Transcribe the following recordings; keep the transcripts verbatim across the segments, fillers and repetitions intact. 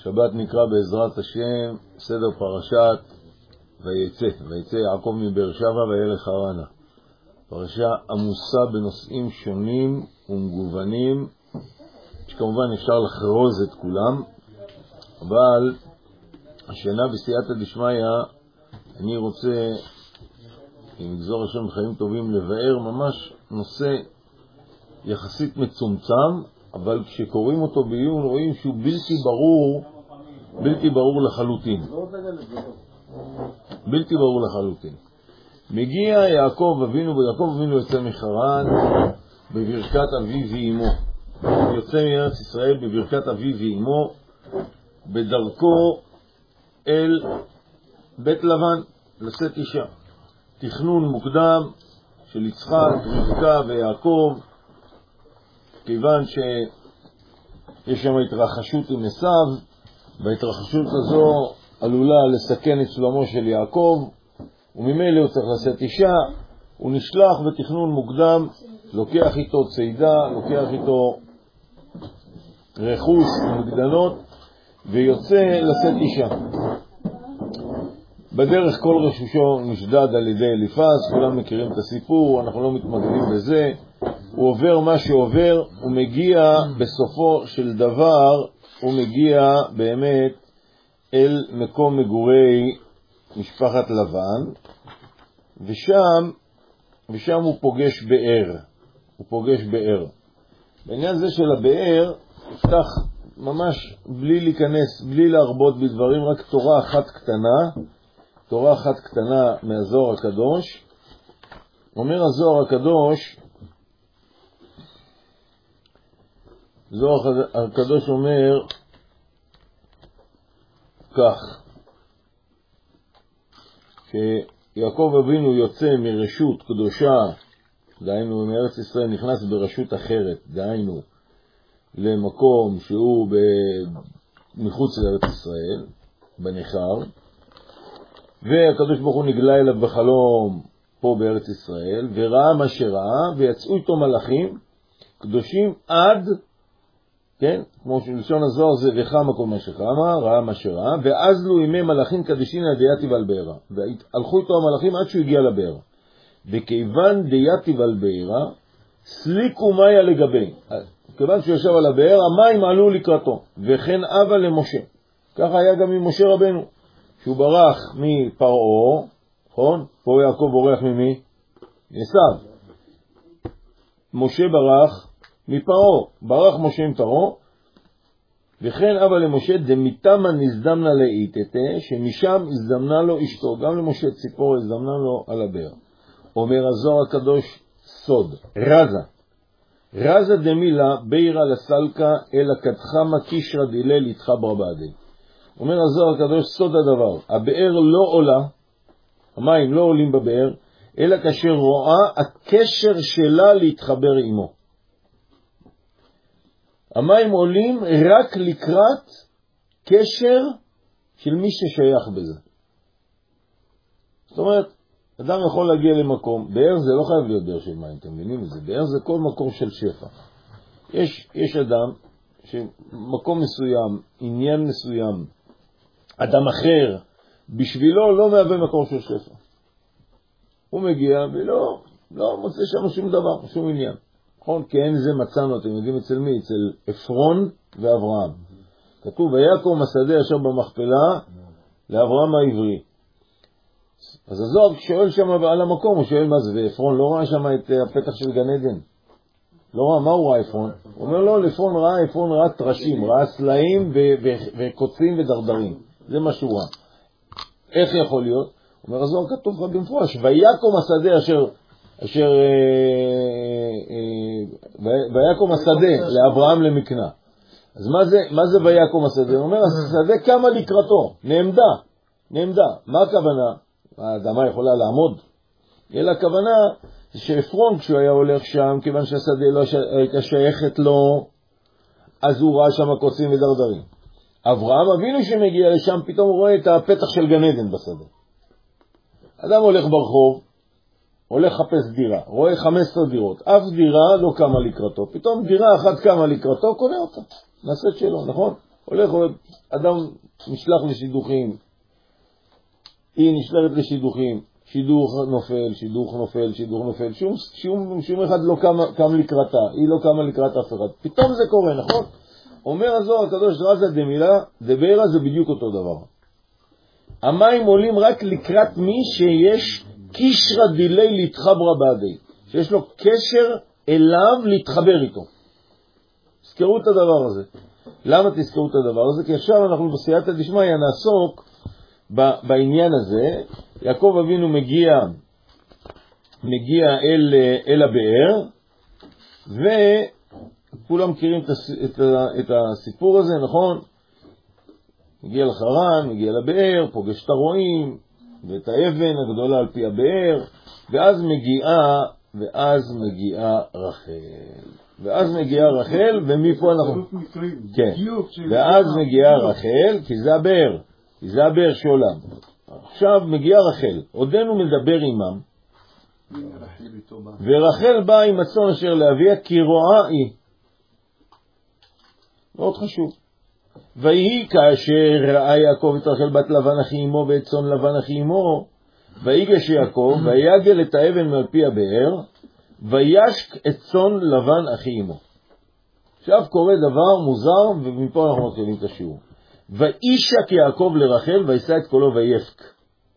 שבת נקרא בעזרת השם סדר פרשת ויצא, ויצא יעקב מבאר שבע וילך חרנה. פרשה עמוסה בנושאים שונים ומגוונים, שכמובן אפשר לחרוז את כולם, אבל השנה בסייעתא דשמיא אני רוצה, אם יגזור השם חיים טובים, לבאר ממש נושא יחסית מצומצם, אבל כשקוראים אותו בעיון רואים שהוא בלתי ברור, בלתי ברור לחלוטין. בלתי ברור לחלוטין. מגיע יעקב אבינו, ויעקב אבינו יוצא מחרן בברכת אביו ואמו. יוצא מארץ ישראל בברכת אביו ואמו, בדרכו אל בית לבן, לשאת אישה. תכנון מוקדם של יצחק, רבקה ויעקב, כיוון שיש שם התרחשות עם עשיו, וההתרחשות הזו עלולה לסכן את שלומו של יעקב, וממילא הוא צריך לשאת אישה. הוא נשלח בתכנון מוקדם, לוקח איתו צידה, לוקח איתו רכוש ומגדנות, ויוצא לשאת אישה. בדרך כל רכושו נשדד על ידי אליפז, כולם מכירים את הסיפור, אנחנו לא מתמקדים בזה. הוא עובר מה שעובר, הוא מגיע בסופו של דבר, הוא מגיע באמת אל מקום מגורי משפחת לבן, ושם, ושם הוא פוגש באר. הוא פוגש באר. בעניין זה של הבאר, יפתח ממש בלי להיכנס, בלי להרבות בדברים, רק תורה אחת קטנה, תורה אחת קטנה מהזוהר הקדוש. אומר הזוהר הקדוש, זוהר הקדוש אומר כך, שיעקב אבינו יוצא מרשות קדושה, דהיינו מארץ ישראל, נכנס ברשות אחרת, דהיינו למקום שהוא מחוץ לארץ ישראל, בניכר, והקדוש ברוך הוא נגלה אליו בחלום פה בארץ ישראל, וראה מה שראה, ויצאו איתו מלאכים קדושים עד, כן, כמו שלשון הזוהר זה וחמה כל מה שחמה, ראה מה שראה, ואז לו ימי מלאכים קדשין על דייתיב על בעירה, והלכו איתו המלאכים עד שהוא הגיע לבעירה. וכיוון דייתיב על בעירה, סליקו מאיה לגבי, כיוון שהוא ישב על הבאר, המים עלו לקראתו, וכן אבא למשה. ככה היה גם עם משה רבנו, שהוא ברח מפרעה, נכון? פה יעקב בורח ממי? עשיו. משה ברח מפרעה, ברח משה עם פרעה, וכן אבא למשה דמיתמה נזדמנה לאיתתה, שמשם הזדמנה לו אשתו, גם למשה ציפור הזדמנה לו על הבאר. אומר הזוהר הקדוש סוד, רזה, רזה דמילה בירה לסלקה אלא כתחמה קישרה דילל התחברה בעדי. אומר הזוהר הקדוש סוד הדבר, הבאר לא עולה, המים לא עולים בבאר, אלא כאשר רואה הקשר שלה להתחבר עמו. המים עולים רק לקראת קשר של מי ששייך בזה. זאת אומרת, אדם יכול להגיע למקום, באר זה לא חייב להיות באר של מים, אתם מבינים את זה? באר זה כל מקום של שפע. יש, יש אדם שמקום מסוים, עניין מסוים, אדם אחר, בשבילו לא מהווה מקום של שפע. הוא מגיע ולא לא מוצא שם שום דבר, שום עניין. נכון? כי אין זה מצאנו, אתם יודעים אצל מי? אצל אפרון ואברהם. כתוב, ויקום השדה אשר במכפלה לאברהם העברי. אז הזוהר שואל שם על המקום, הוא שואל מה זה, ואפרון לא ראה שם את הפתח של גן עדן. לא ראה, מה הוא ראה אפרון? הוא אומר לא, אפרון ראה, אפרון ראה תרשים, ראה סלעים וקוצים ודרדרים. זה מה שהוא ראה. איך יכול להיות? הוא אומר, הזוהר כתוב לך במפורש, ויקום השדה אשר, אשר, ויקום השדה לאברהם למקנה. אז מה זה, מה זה ויקום השדה? הוא אומר, השדה קמה לקראתו, נעמדה, נעמדה. מה הכוונה? האדמה יכולה לעמוד. אלא הכוונה שאפרון כשהוא היה הולך שם, כיוון שהשדה לא הייתה שייכת לו, אז הוא ראה שם קוצים ודרדרים. אברהם אבינו שמגיע לשם, פתאום הוא רואה את הפתח של גן עדן בשדה. אדם הולך ברחוב, הולך חפש דירה, רואה חמש עשרה דירות, אף דירה לא קמה לקראתו, פתאום דירה אחת קמה לקראתו, קונה אותה, נעשה את שלו, נכון? הולך, אדם נשלח לשידוכים, היא נשלחת לשידוכים, שידוך נופל, שידוך נופל, שידוך נופל, שום, שום, שום אחד לא קם, קם לקראתה, היא לא קמה לקראת אף אחד. פתאום זה קורה, נכון? אומר הזוהר הקדוש, רזה דמילה, דבירה זה בדיוק אותו דבר. המים עולים רק לקראת מי שיש קישרה דילי להתחברה בעדי, שיש לו קשר אליו להתחבר איתו. תזכרו את הדבר הזה. למה תזכרו את הדבר הזה? כי עכשיו אנחנו בסייעתא דשמיא נעסוק בעניין הזה. יעקב אבינו מגיע, מגיע אל, אל הבאר, וכולם מכירים את, את, את הסיפור הזה, נכון? מגיע לחרן, מגיע לבאר, פוגש את הרועים, ואת האבן הגדולה על פי הבאר, ואז מגיעה, ואז מגיעה רחל. ואז מגיעה רחל, ומפה אנחנו... כן, ואז מגיעה רחל, כי זה הבאר, כי זה הבאר שעולם. עכשיו מגיעה רחל, עודנו מדבר עמם, ורחל באה עם הצאן אשר להביא, כי רואה היא. מאוד חשוב. ויהי כאשר ראה יעקב את רחל בת לבן אחי אמו ואת צאן לבן אחי אמו, ויגש יעקב ויגל את האבן מעל פי הבאר, וישק את צאן לבן אחי אמו. עכשיו קורה דבר מוזר, ומפה אנחנו מתחילים את השיעור. וישק יעקב לרחל וישא את קולו ויפק.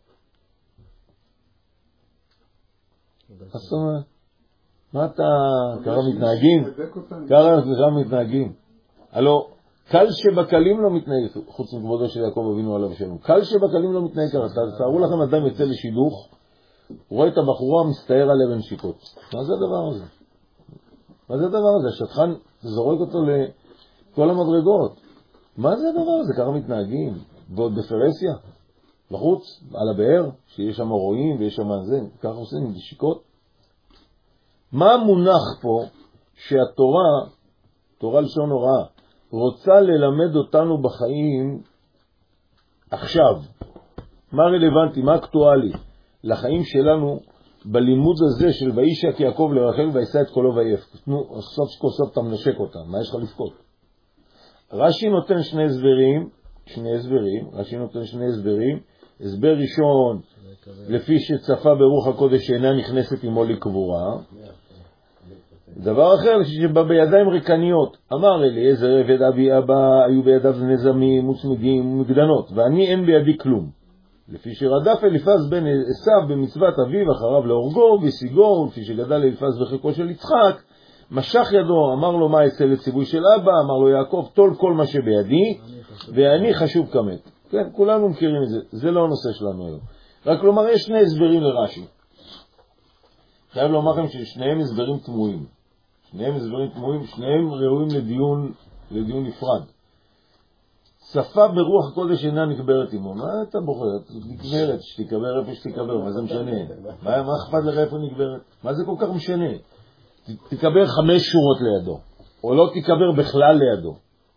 מה מה אתה ככה מתנהגים? ככה מתנהגים. הלא קל שבקלים לא מתנהג, חוץ מכבודו של יעקב אבינו עליו השלום, קל שבקלים לא מתנהג ככה. תארו לכם, אדם יוצא לשידוך, הוא רואה את הבחורה מסתער על אבן שיקות. מה זה הדבר הזה? מה זה הדבר הזה? השטחן זורק אותו לכל המדרגות. מה זה הדבר הזה? ככה מתנהגים. ועוד בפרסיה, בחוץ, על הבאר, שיש שם רועים ויש שם זה, ככה עושים עם שיקות. מה מונח פה שהתורה, תורה לשון הוראה, רוצה ללמד אותנו בחיים עכשיו? מה רלוונטי, מה אקטואלי לחיים שלנו בלימוד הזה של וישק יעקב לרחל וישא את קולו ויפק? נו, סוף כל סוף אתה מנשק אותה, מה יש לך לפקוד? רש"י נותן שני הסברים, שני הסברים, רש"י נותן שני הסברים. הסבר ראשון, לפי שצפה ברוח הקודש שאינה נכנסת עמו לקבורה. דבר אחר, שבא בידיים ריקניות. אמר אליעזר עבד אבי אבא, היו בידיו נזמים וצמיגים ומגדנות, ואני אין בידי כלום. לפי שרדף אליפז בן עשיו במצוות אביו אחריו להורגו ושיגו, לפי שגדל אליפז בחיקו של יצחק, משך ידו, אמר לו מה אצל לציווי של אבא, אמר לו יעקב, תול כל מה שבידי, ואני חשוב כמת. כן, כולנו מכירים את זה, זה לא הנושא שלנו היום. רק לומר, יש שני הסברים לרש"י. חייב לומר לכם ששניהם הסברים תמוהים. שניהם הסברים תמוהים, שניהם ראויים לדיון, לדיון נפרד. שפה ברוח הקודש אינה נקברת עמו. מה אתה בוחר? נקברת, שתקבר איפה שתקבר, מה זה משנה? מה, מה אכפת לך איפה נקברת? מה זה כל כך משנה? תקבר חמש שורות לידו, או לא תקבר בכלל לידו.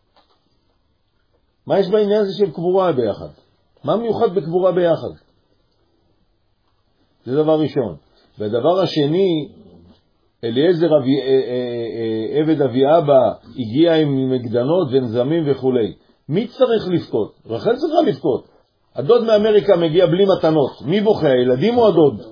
מה יש בעניין הזה של קבורה ביחד? מה מיוחד בקבורה ביחד? זה דבר ראשון. והדבר השני, אליעזר אבי, עבד אבי אבא הגיע עם מגדנות ונזמים וכו'. מי צריך לפקוד? רחל צריכה לפקוד. הדוד מאמריקה מגיע בלי מתנות. מי בוכה? הילדים או הדוד?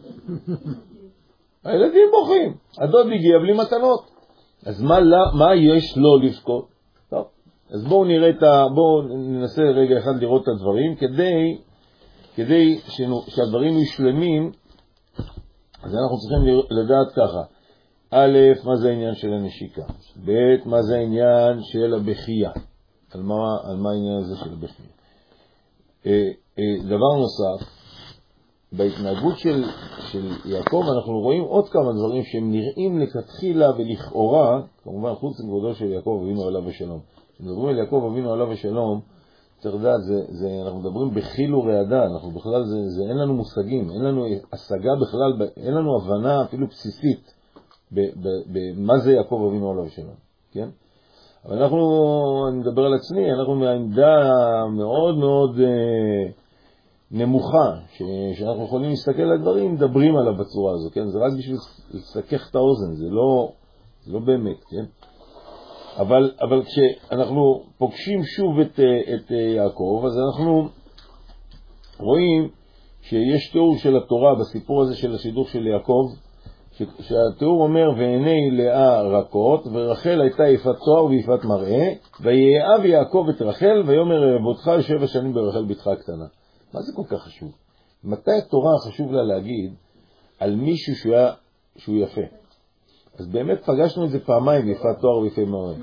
הילדים בוכים. הדוד הגיע בלי מתנות. אז מה, מה יש לו לפקוד? טוב. אז בואו נראה את ה... בואו ננסה רגע אחד לראות את הדברים, כדי, כדי שנו, שהדברים ישלמים. אז אנחנו צריכים לדעת ככה. א', מה זה העניין של הנשיקה? ב', מה זה העניין של הבכייה? על מה, על מה העניין הזה של הבכייה? אה, אה, דבר נוסף, בהתנהגות של, של יעקב אנחנו רואים עוד כמה דברים שהם נראים לכתחילה ולכאורה, כמובן חוץ מכבודו של יעקב אבינו עליו השלום. כשמדברים על יעקב אבינו עליו השלום, צריך לדעת, זה, זה, אנחנו מדברים בחיל ורעדה, אנחנו בכלל, זה, זה, אין לנו מושגים, אין לנו השגה בכלל, אין לנו הבנה אפילו בסיסית במה זה יעקב אבינו עליו השלום, כן? אבל אנחנו, אני מדבר על עצמי, אנחנו מהעמדה מאוד מאוד אה, נמוכה, ש, שאנחנו יכולים להסתכל על הדברים, מדברים עליו בצורה הזו, כן? זה רק בשביל לסכך את האוזן, זה לא, זה לא באמת, כן? אבל, אבל כשאנחנו פוגשים שוב את, את יעקב, אז אנחנו רואים שיש תיאור של התורה בסיפור הזה של הסידור של יעקב, שהתיאור אומר, ועיני לאה רכות, ורחל הייתה יפת תואר ויפת מראה, ויאהב יעקב את רחל, ויאמר אהבותך שבע שנים ברחל בתך הקטנה. מה זה כל כך חשוב? מתי התורה חשוב לה להגיד על מישהו שהוא, היה, שהוא יפה? אז באמת פגשנו את זה פעמיים, יפת תואר ויפת מראה.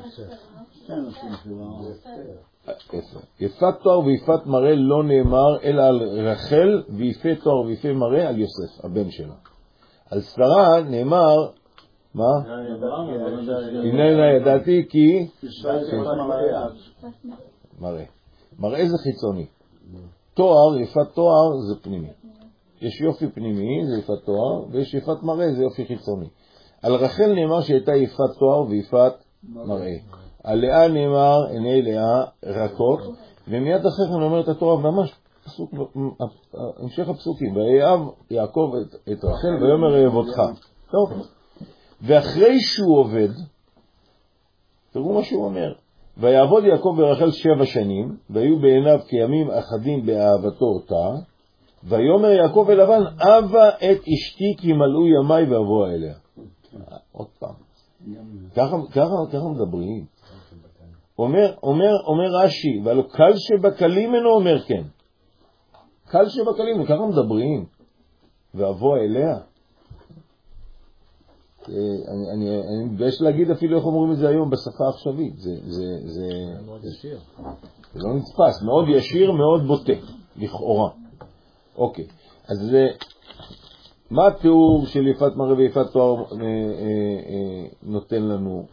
יפת תואר ויפת מראה לא נאמר, אלא על רחל, ויפת תואר ויפת מראה על יוסף, הבן שלה. על שרה נאמר, מה? הנה ידעתי כי מראה. מראה זה חיצוני. תואר, יפת תואר זה פנימי. יש יופי פנימי, זה יפת תואר, ויש יפת מראה, זה יופי חיצוני. על רחל נאמר שהייתה יפת תואר ויפת מראה. על לאה נאמר עיני לאה רכות, ומיד אחרי כן אומרת התורה ממש פסוק, המשך הפסוקים, ויאהב יעקב את, את רחל ויאמר אהבותך. טוב. ואחרי שהוא עובד, תראו מה שהוא אומר, ויעבוד יעקב ברחל שבע שנים, והיו בעיניו כימים אחדים באהבתו אותה, ויאמר יעקב אל לבן, אבה את אשתי כי מלאו ימי ואבוא אליה. עוד פעם. ככה, ככה, ככה מדברים. אומר, אומר, אומר רש"י, ולא קל שבקלים אינו אומר כן. קל שבקלים, ככה מדברים. ואבוא אליה. אני, אני, אני מבייש להגיד אפילו איך אומרים את זה היום בשפה העכשווית. זה, זה, זה, מאוד ישיר. זה לא נתפס, מאוד ישיר, מאוד בוטה, לכאורה. אוקיי, אז זה, מה התיאור של יפת מראה ויפת תואר אה, אה, אה, נותן לנו?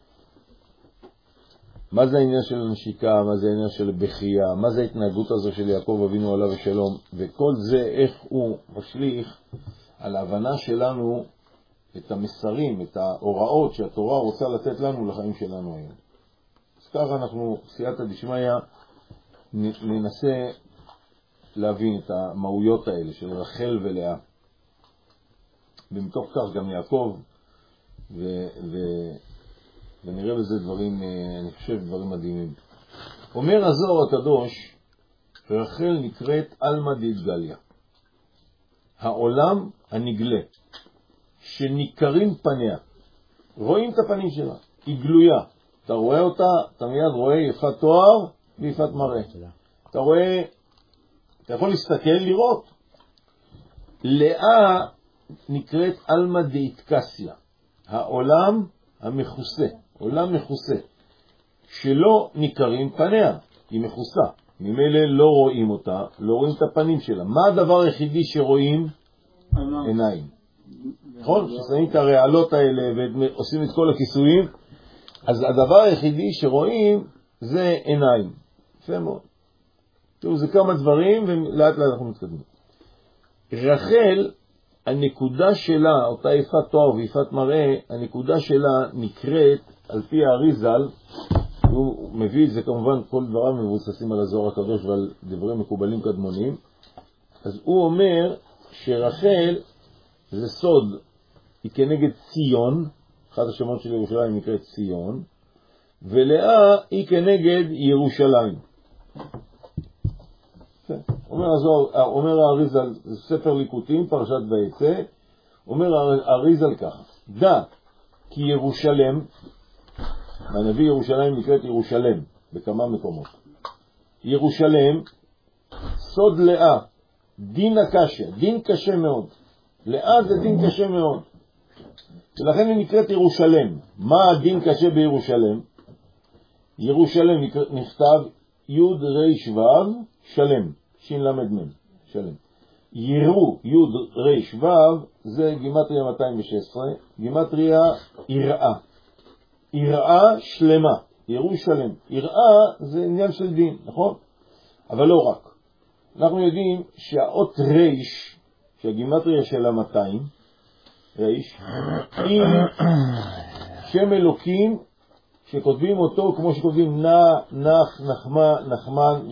מה זה העניין של הנשיקה, מה זה העניין של בחייה, מה זה ההתנהגות הזו של יעקב אבינו עליו השלום, וכל זה איך הוא משליך על ההבנה שלנו את המסרים, את ההוראות שהתורה רוצה לתת לנו לחיים שלנו היום. אז ככה אנחנו, סייעתא דשמיא, ננסה להבין את המהויות האלה של רחל ולאה. ומתוך כך גם יעקב, ו... ו... ונראה בזה דברים, אני חושב, דברים מדהימים. אומר הזוהר הקדוש, רחל נקראת אלמא דאתגליא, העולם הנגלה, שניכרים פניה, רואים את הפנים שלה, היא גלויה. אתה רואה אותה, אתה מיד רואה יפת תואר ויפת מראה. אתה רואה, אתה יכול להסתכל, לראות. לאה נקראת אלמא דאתקסיא, העולם המכוסה, עולם מכוסה, שלא ניכרים פניה, היא מכוסה. ממילא לא רואים אותה, לא רואים את הפנים שלה. מה הדבר היחידי שרואים? עיניים. נכון? כששמים את הרעלות האלה ועושים את כל הכיסויים, אז הדבר היחידי שרואים זה עיניים. יפה מאוד. תראו, זה כמה דברים ולאט לאט אנחנו מתקדמים. רחל, הנקודה שלה, אותה יפת תואר ויפת מראה, הנקודה שלה נקראת על פי האריזל, הוא מביא את זה כמובן, כל דבריו מבוססים על הזוהר הקדוש ועל דברי מקובלים קדמונים. אז הוא אומר שרחל זה סוד, היא כנגד ציון, אחד השמות של ירושלים נקראת ציון, ולאה היא כנגד ירושלים. אומר הזוהר, אומר האריזל, זה ספר ליקוטים, פרשת ויצא, אומר האריזל כך, דע כי ירושלם, והנביא ירושלים נקראת ירושלם בכמה מקומות. ירושלם, סוד לאה, דין הקשה, דין קשה מאוד. לאה זה דין קשה מאוד. ולכן היא נקראת ירושלם. מה הדין קשה בירושלם? ירושלם נכתב יוד ריש וו שלם, שין למד מן, שלם. ירו, יוד ריש וו, זה גימטריה מאתיים ושש עשרה, גימטריה יראה. יראה שלמה, ירו שלם. יראה זה עניין של דין, נכון? אבל לא רק. אנחנו יודעים שהאות ריש, שהגימטריה של ה-מאתיים, ריש, היא שם אלוקים שכותבים אותו כמו שכותבים נע, נח, נחמה, נחמן,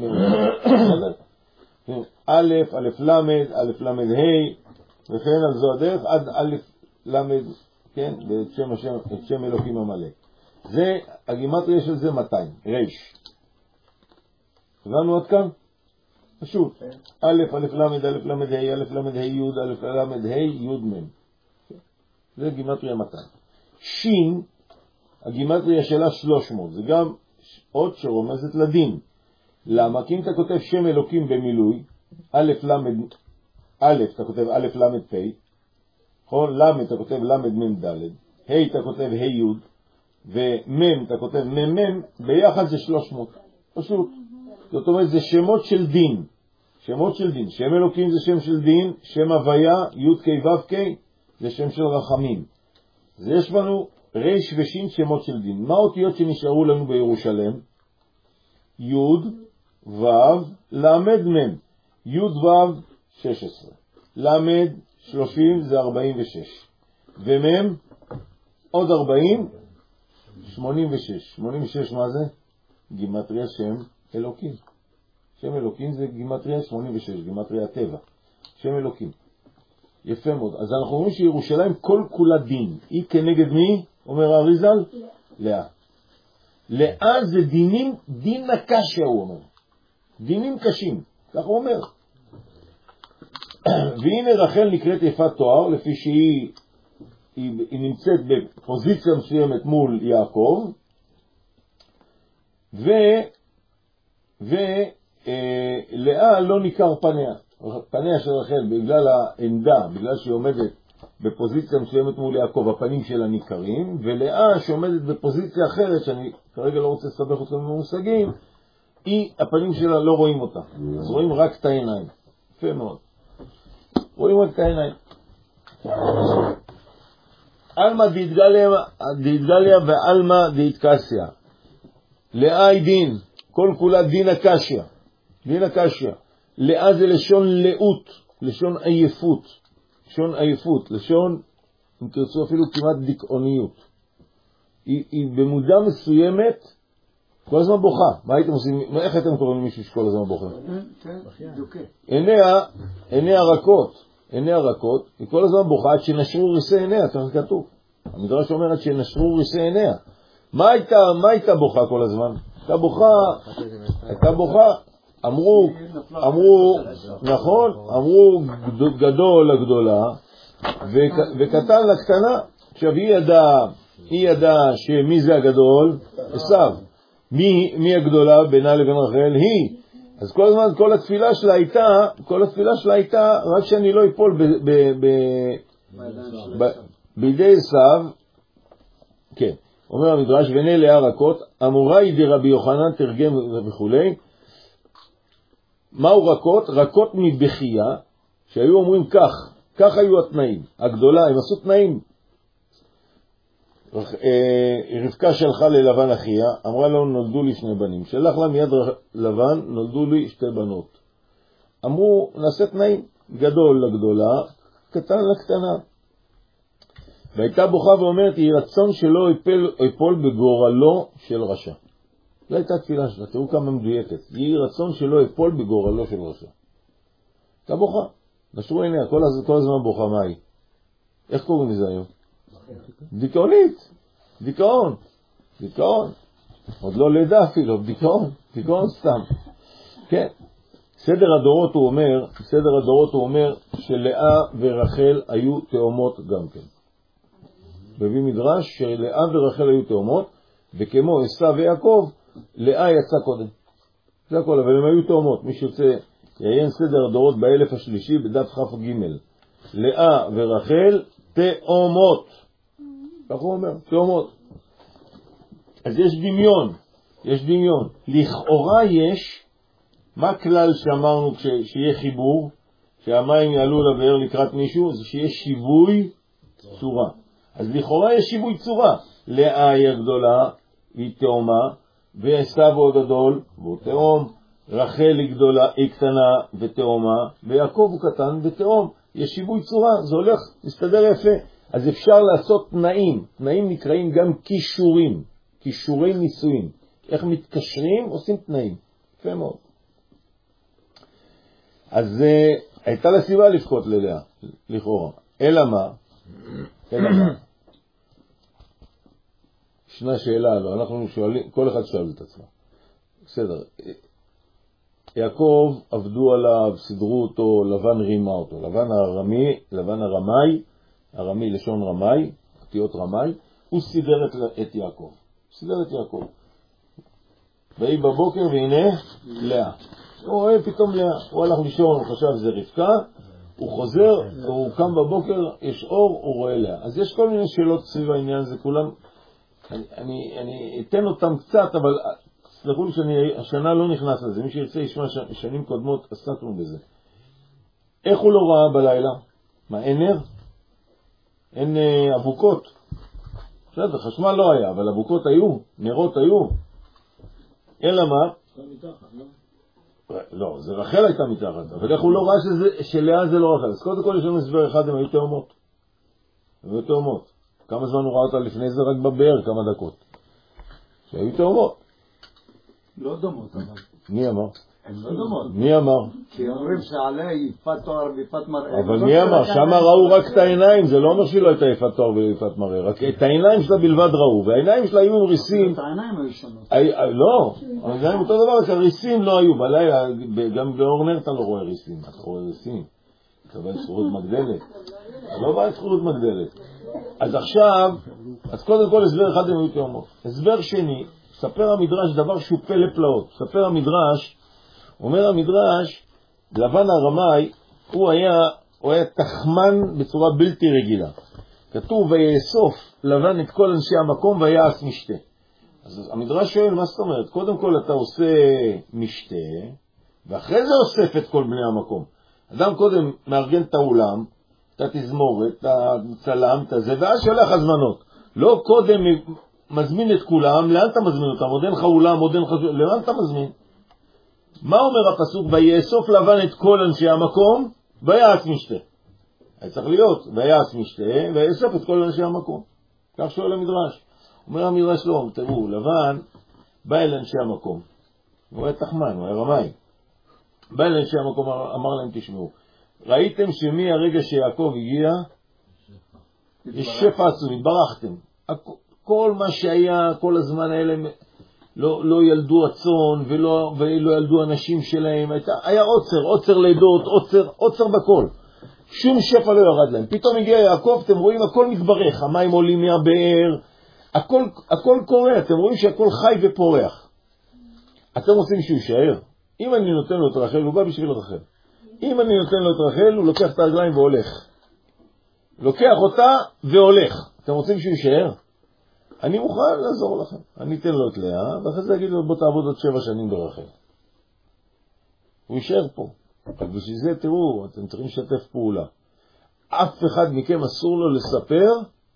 א', א' למד, א' למד ה', וכן על זו הדרך עד א' למד, כן, את שם, השם, את שם אלוקים המלא. זה, הגימטריה של זה מאתיים, ריש. הבנו עד כאן? פשוט. א', א' למד, א' למד, ה', א' למד, ה' י', א' למד, ה' י' מ'. זה גימטריה מאתיים. שין, הגימטריה שלה שלוש מאות. זה גם עוד שרומזת לדין. למה? כי אם אתה כותב שם אלוקים במילוי, א' למד, א', אתה כותב א' למד פ', נכון? למד, אתה כותב למד מ' ד', ה', אתה כותב ה' י', ומ', אתה כותב מ' מ', ביחד זה שלוש מאות. פשוט. זאת אומרת, זה שמות של דין. שמות של דין. שם אלוקים זה שם של דין, שם הוויה, י' כ' ו' כ', זה שם של רחמים. אז יש לנו ריש ושין שמות של דין. מה האותיות שנשארו לנו בירושלם? י' ו' למד מ'. י' ו' שש עשרה. למד שלושים זה ארבעים ושש. ומ' עוד ארבעים, שמונים ושש. שמונים ושש מה זה? גימטריה שם אלוקים. שם אלוקים זה גימטריה שמונים ושש, גימטריה הטבע. שם אלוקים. יפה מאוד. אז אנחנו אומרים שירושלים כל כולה דין. היא כנגד מי? אומר האריזל? לאה. לאה זה דינים, דין הקשה הוא אומר. דינים קשים. כך הוא אומר. והנה רחל נקראת יפת תואר, לפי שהיא היא, היא נמצאת בפוזיציה מסוימת מול יעקב, ו... ולאה לא ניכר פניה. פניה של רחל, בגלל העמדה, בגלל שהיא עומדת בפוזיציה מסוימת מול יעקב, הפנים שלה ניכרים, ולאה שעומדת בפוזיציה אחרת, שאני כרגע לא רוצה לסבך אותם במושגים, היא, הפנים שלה לא רואים אותה. אז רואים רק את העיניים. יפה מאוד. רואים רק את העיניים. אלמה דהתגליה ואלמה דהתקסיה. לאה היא דין. כל כולה דין הקשיה. דין הקשיה. לאה זה לשון לאות, לשון עייפות. לשון עייפות, לשון, אם תרצו אפילו כמעט דיכאוניות. היא, היא במודע מסוימת, כל הזמן בוכה. מה הייתם עושים? איך אתם קוראים למישהו שכל הזמן בוכה? עיניה, עיניה רכות. עיניה רכות, היא כל הזמן בוכה עד שנשרו ריסי עיניה, כך כתוב. המדרש אומר עד שנשרו ריסי עיניה. מה הייתה, מה הייתה בוכה כל הזמן? הייתה בוכה, הייתה בוכה, אמרו, אמרו, נכון, אמרו גדול לגדולה, וקטן לקטנה. עכשיו היא ידעה, היא ידעה שמי זה הגדול? עשיו. מי, מי הגדולה בינה לבין רחל? היא. אז כל הזמן, כל התפילה שלה הייתה, כל התפילה שלה הייתה, רק שאני לא אפול ב, ב, ב, ב, בידי עשיו, כן. אומר המדרש, ונה לאה רכות, אמוראי דרבי יוחנן תרגם וכולי. מהו רכות? רכות מבכייה, שהיו אומרים כך, כך היו התנאים. הגדולה, הם עשו תנאים. רבקה שלחה ללבן אחיה, אמרה לו נולדו לי שני בנים. שלח לה מיד לבן, נולדו לי שתי בנות. אמרו נעשה תנאים, גדול לגדולה, קטן לקטנה. והייתה בוכה ואומרת, יהי רצון שלא יפול בגורלו של רשע. לא הייתה תפילה שלה, תראו כמה מדויקת. יהי רצון שלא יפול בגורלו של רשע. הייתה בוכה, נשרו עיניה, כל, כל הזמן בוכה. מה היא? איך קוראים לזה היום? דיכאונית, דיכאון, דיכאון. עוד לא לידה אפילו, דיכאון, דיכאון סתם. כן. סדר הדורות הוא אומר, סדר הדורות הוא אומר שלאה ורחל היו תאומות גם כן. מביא מדרש שלאה ורחל היו תאומות, וכמו עשיו ויעקב, לאה יצא קודם. זה הכל, אבל הם היו תאומות. מי שיוצא יעיין סדר הדורות באלף השלישי בדף כ"ג. לאה ורחל תאומות. כך הוא אומר, תאומות. אז יש דמיון, יש דמיון. לכאורה יש, מה כלל שאמרנו שיהיה חיבור, שהמים יעלו לבאר לקראת מישהו, זה שיש שיווי צורה. אז לכאורה יש שיווי צורה. לאה היא הגדולה, היא תאומה, ועשיו הוא הגדול, והוא תאום. רחל היא גדולה, היא קטנה ותאומה, ויעקב הוא קטן ותאום. יש שיווי צורה, זה הולך, מסתדר יפה. אז אפשר לעשות תנאים. תנאים נקראים גם קישורים, קישורי נישואים. איך מתקשרים? עושים תנאים. יפה מאוד. אז uh, הייתה לה סיבה לבכות ללאה, לכאורה. אלא מה? אלא מה? ישנה שאלה, לא, אנחנו שואלים, כל אחד שואל את עצמו. בסדר. יעקב עבדו עליו, סידרו אותו, לבן רימה אותו. לבן הרמי, לבן הרמי, הרמי לשון רמי, אותיות רמי, הוא סידר את, את יעקב. סידר את יעקב. והיא בבוקר, והנה לאה. הוא רואה פתאום לאה. הוא הלך לישון, הוא חשב זה רבקה, הוא חוזר, הוא קם בבוקר, יש אור, הוא רואה לאה. אז יש כל מיני שאלות סביב העניין הזה, כולם, אני, אני, אני אתן אותם קצת, אבל סלחו לי שאני השנה לא נכנס לזה. מי שירצה ישמע שנים קודמות, עסקנו בזה. איך הוא לא ראה בלילה? מה, אין נר? אין אה, אבוקות? בסדר, חשמל לא היה, אבל אבוקות היו, נרות היו. אלא מה? לא, זה רחל הייתה מתחת, אבל איך הוא לא ראה שזה, שלאה זה לא רחל? אז קודם כל יש לנו הסבר אחד, הם היו תאומות. הם היו תאומות. כמה זמן הוא ראה אותה לפני זה? רק בבאר, כמה דקות. שהיו תאומות. לא דומות, אבל. מי אמר? הן לא דומות. מי אמר? כי אומרים שעליה יפת תואר ויפת מראה. אבל מי אמר? שמה ראו רק את העיניים, זה לא אומר שהיא לא הייתה יפת תואר ויפת מראה, רק את העיניים שלה בלבד ראו, והעיניים שלה היו עם ריסים. את העיניים היו שונות. לא, העיניים אותו דבר, רק הריסים לא היו, בלילה, גם באור נר אתה לא רואה ריסים, אתה רואה ריסים, אתה בא זכורות מגדלת, אתה לא בא זכורות מגדלת. אז עכשיו, אז קודם כל הסבר אחד הם היו תאומות. הסבר שני, ספר המדרש דבר שהוא פלא פלאות. ספר המדרש, אומר המדרש, לבן הרמי, הוא היה, הוא היה תחמן בצורה בלתי רגילה. כתוב, ויאסוף לבן את כל אנשי המקום ויעש משתה. אז המדרש שואל, מה זאת אומרת? קודם כל אתה עושה משתה, ואחרי זה אוסף את כל בני המקום. אדם קודם מארגן את האולם, את התזמורת, את הצלם, את זה, ואז שולח הזמנות. לא קודם מזמין את כולם, לאן אתה מזמין אותם? עוד אין לך אולם, עוד אין לך... לאן אתה מזמין? מה אומר הפסוק? ויאסוף לבן את כל אנשי המקום, ויעש משתה. היה צריך להיות, ויעש משתה, ויאסוף את כל אנשי המקום. כך שואל המדרש. אומר המדרש לא, תראו, לבן בא אל אנשי המקום. הוא היה תחמן, הוא היה רמאי. בא אל אנשי המקום, אמר להם, תשמעו, ראיתם שמי הרגע שיעקב הגיע, יש שפע עצום, התברכתם. כל מה שהיה, כל הזמן האלה, לא, לא ילדו הצון ולא, ולא ילדו אנשים שלהם. הייתה, היה עוצר, עוצר לידות, עוצר, עוצר בכל. שום שפע לא ירד להם. פתאום הגיע יעקב, אתם רואים, הכל מתברך. המים עולים מהבאר, הכל, הכל קורה. אתם רואים שהכל חי ופורח. אתם רוצים שהוא יישאר? אם אני נותן לו את רחל, הוא בא בשביל רחל. אם אני נותן לו את רחל, הוא לוקח את הרגליים והולך. לוקח אותה והולך. אתם רוצים שהוא יישאר? אני מוכן לעזור לכם. אני אתן לו את לאה, ואחרי זה אגיד לו, בוא תעבוד עוד שבע שנים ברחל. הוא יישאר פה. אבל בשביל זה, תראו, אתם צריכים לשתף פעולה. אף אחד מכם אסור לו לספר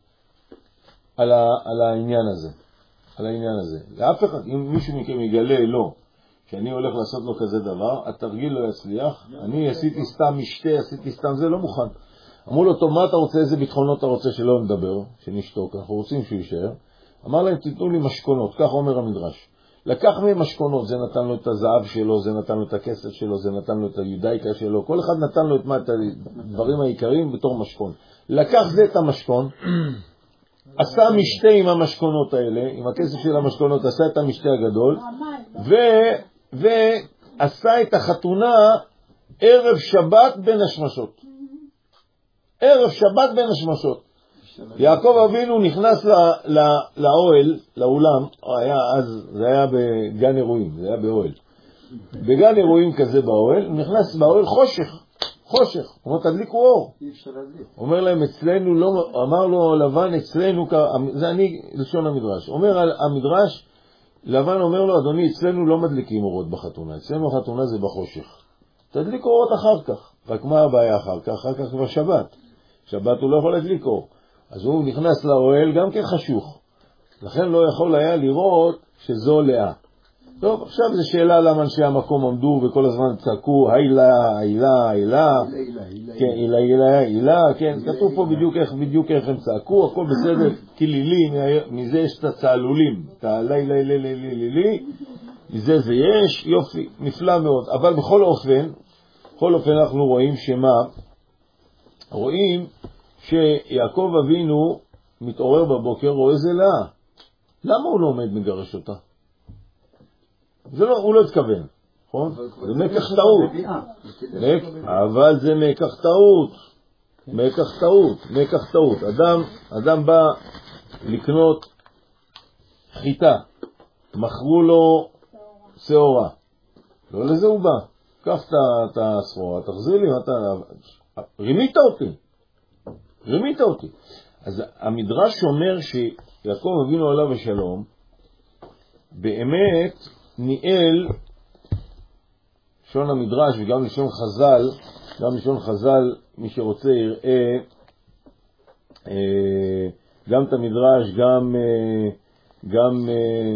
על, ה, על העניין הזה. על העניין הזה. לאף אחד, אם מישהו מכם יגלה לא, שאני הולך לעשות לו כזה דבר, התרגיל לא יצליח. אני עשיתי סתם משתה, עשיתי סתם זה, לא מוכן. אמרו לו, טוב, מה אתה רוצה, איזה ביטחונות אתה רוצה שלא נדבר, שנשתוק, אנחנו רוצים שהוא יישאר. אמר להם, תיתנו לי משכונות, כך אומר המדרש. לקח מהם משכונות, זה נתן לו את הזהב שלו, זה נתן לו את הכסף שלו, זה נתן לו את היודאיקה שלו, כל אחד נתן לו את, מה, את הדברים העיקריים בתור משכון. לקח זה את המשכון, עשה משתה עם המשכונות האלה, עם הכסף של המשכונות, עשה את המשתה הגדול, ו, ועשה את החתונה ערב שבת בין השמשות. ערב שבת בין השמשות. יעקב אבינו נכנס לאוהל, לאולם, היה אז, זה היה בגן אירועים, זה היה באוהל. בגן אירועים כזה באוהל, נכנס באוהל חושך, חושך. הוא אומר, תדליקו אור. אומר להם, אצלנו לא, אמר לו לבן, אצלנו, זה אני, לשון המדרש. אומר המדרש, לבן אומר לו, אדוני, אצלנו לא מדליקים אורות בחתונה, אצלנו החתונה זה בחושך. תדליקו אורות אחר כך. רק מה הבעיה אחר כך? אחר כך כבר שבת. שבת הוא לא יכול להדליק אור. אז הוא נכנס לאוהל גם כחשוך. לכן לא יכול היה לראות שזו לאה. טוב, עכשיו זו שאלה למה אנשי המקום עמדו וכל הזמן צעקו, הילה, הילה, הילה. כן, הילה, הילה, הילה. כן, כתוב פה בדיוק איך, בדיוק איך הם צעקו, הכל בסדר, כלילי, מזה יש את הצעלולים, את הלילה, לילה, לילה, לילה, מזה זה יש, יופי, נפלא מאוד. אבל בכל אופן, בכל אופן אנחנו רואים שמה, רואים שיעקב אבינו מתעורר בבוקר, רואה זה לאה. למה הוא לא עומד מגרש אותה? זה לא, הוא לא התכוון, נכון? זה מקח טעות. אבל זה מקח טעות. מקח טעות, מקח טעות. אדם, אדם בא לקנות חיטה, מכרו לו שעורה. לא לזה הוא בא. קח את הסחורה, תחזיר לי, אתה... רימית אותי. רימית אותי. אז המדרש אומר שיעקב אבינו עליו השלום, באמת ניהל, לשון המדרש וגם לשון חז"ל, גם לשון חז"ל, מי שרוצה יראה, גם את המדרש, גם, גם,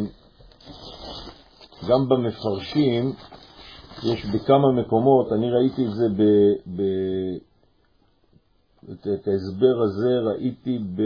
גם במפרשים, יש בכמה מקומות, אני ראיתי את זה ב... ב את, את ההסבר הזה ראיתי ב...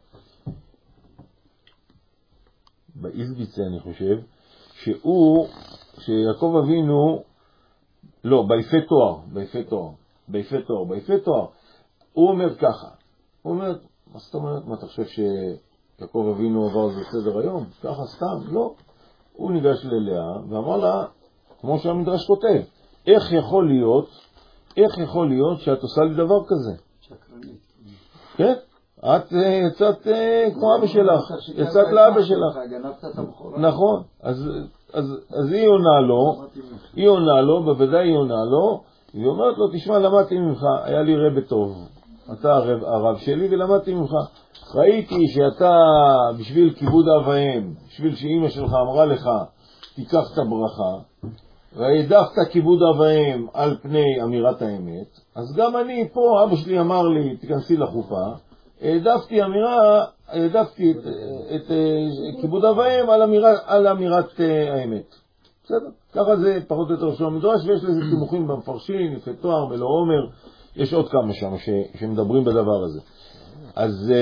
באיזביצה, אני חושב, שהוא, שיעקב אבינו, לא, ביפה תואר, ביפה תואר, ביפה תואר, ביפה תואר, הוא אומר ככה, הוא אומר, מה זאת אומרת, מה אתה חושב שיעקב אבינו עבר על זה סדר היום? ככה סתם, לא. הוא ניגש ללאה ואמר לה, כמו שהמדרש כותב, איך יכול להיות, איך יכול להיות שאת עושה לי דבר כזה? שקרנית. כן? את יצאת כמו אבא שלך, יצאת לאבא שלך. גנבת את הבכורה. נכון, אז, אז, אז היא עונה לו, היא עונה לו, בוודאי היא עונה לו, והיא אומרת לו, תשמע, למדתי ממך, היה לי רב טוב, אתה הרב, הרב שלי ולמדתי ממך. ראיתי שאתה, בשביל כיבוד אביהם, בשביל שאמא שלך אמרה לך, תיקח את הברכה, והעדפת כיבוד אביהם על פני אמירת האמת, אז גם אני פה, אבא שלי אמר לי, תיכנסי לחופה, העדפתי אמירה, העדפתי את, את, את כיבוד אביהם על, אמירה, על אמירת האמת. בסדר? ככה זה פחות או יותר של המדרש, ויש לזה תימוכים במפרשים, יפה תואר, מלא עומר, יש עוד כמה שם ש, שמדברים בדבר הזה. אז,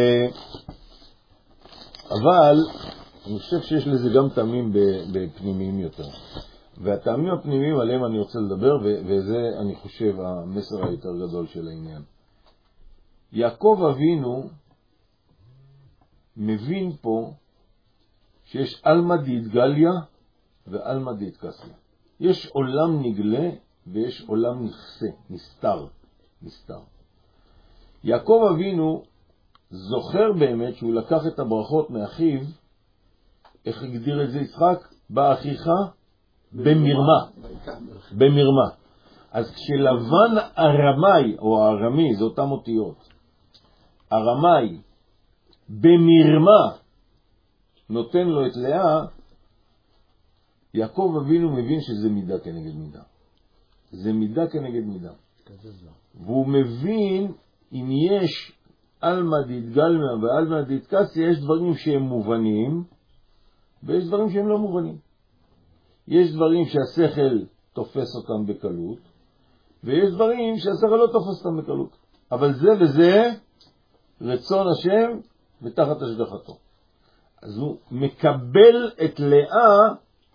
אבל, אני חושב שיש לזה גם טעמים בפנימיים יותר. והטעמים הפנימיים עליהם אני רוצה לדבר, וזה אני חושב המסר היותר גדול של העניין. יעקב אבינו מבין פה שיש אלמא דאיתגליא ואלמא דאיתקסיא. יש עולם נגלה ויש עולם נכסה, נסתר, נסתר. יעקב אבינו זוכר באמת שהוא לקח את הברכות מאחיו, איך הגדיר את זה יצחק? באחיך במרמה, במרמה. אז כשלבן הרמאי, או הרמי, זה אותם אותיות, הרמאי במרמה נותן לו את לאה, יעקב אבינו מבין שזה מידה כנגד מידה. זה מידה כנגד מידה. והוא מבין אם יש אלמא דאיתגליא ואלמא דאיתקסיא, יש דברים שהם מובנים, ויש דברים שהם לא מובנים. יש דברים שהשכל תופס אותם בקלות, ויש דברים שהשכל לא תופס אותם בקלות. אבל זה וזה רצון השם ותחת השגחתו. אז הוא מקבל את לאה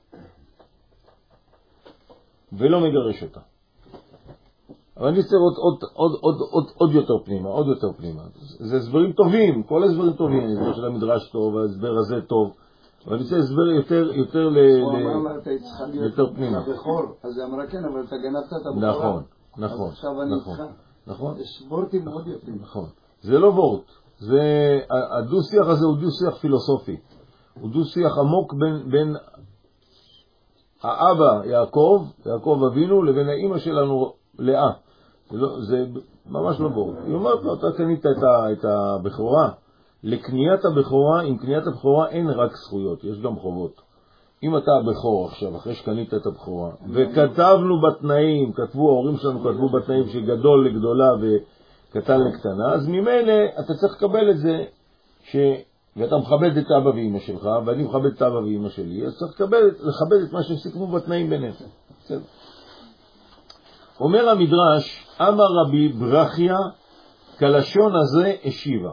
ולא מגרש אותה. אבל אני צריך עוד, עוד, עוד, עוד, עוד, עוד יותר פנימה, עוד יותר פנימה. זה הסברים טובים, כל הסברים טובים. הסבר של המדרש טוב, ההסבר הזה טוב. אבל אני רוצה הסבר יותר, יותר ל... הוא אמר לה, אתה צריכה להיות הבכור. אז היא אמרה, כן, אבל אתה גנבת את הבכורה. נכון, נכון. אז עכשיו אני איתך. נכון. יש וורטים מאוד יפים. נכון. זה לא וורט. זה, הדו-שיח הזה הוא דו-שיח פילוסופי. הוא דו-שיח עמוק בין, בין האבא יעקב, יעקב אבינו, לבין האמא שלנו לאה. זה, לא, זה ממש לא וורט. היא אומרת לו, אתה קנית את, ה, את הבכורה. לקניית הבכורה, עם קניית הבכורה אין רק זכויות, יש גם חובות. אם אתה הבכור עכשיו, אחרי שקנית את הבכורה, וכתבנו בתנאים, כתבו, ההורים שלנו כתבו בתנאים שגדול לגדולה וקטן לקטנה, אז ממילא אתה צריך לקבל את זה, ש... ואתה מכבד את אבא ואמא שלך, ואני מכבד את אבא ואמא שלי, אז צריך לקבל, לכבד את מה שסיכמו בתנאים ביניהם. בסדר. אומר המדרש, אמר רבי ברכיה, כלשון הזה השיבה.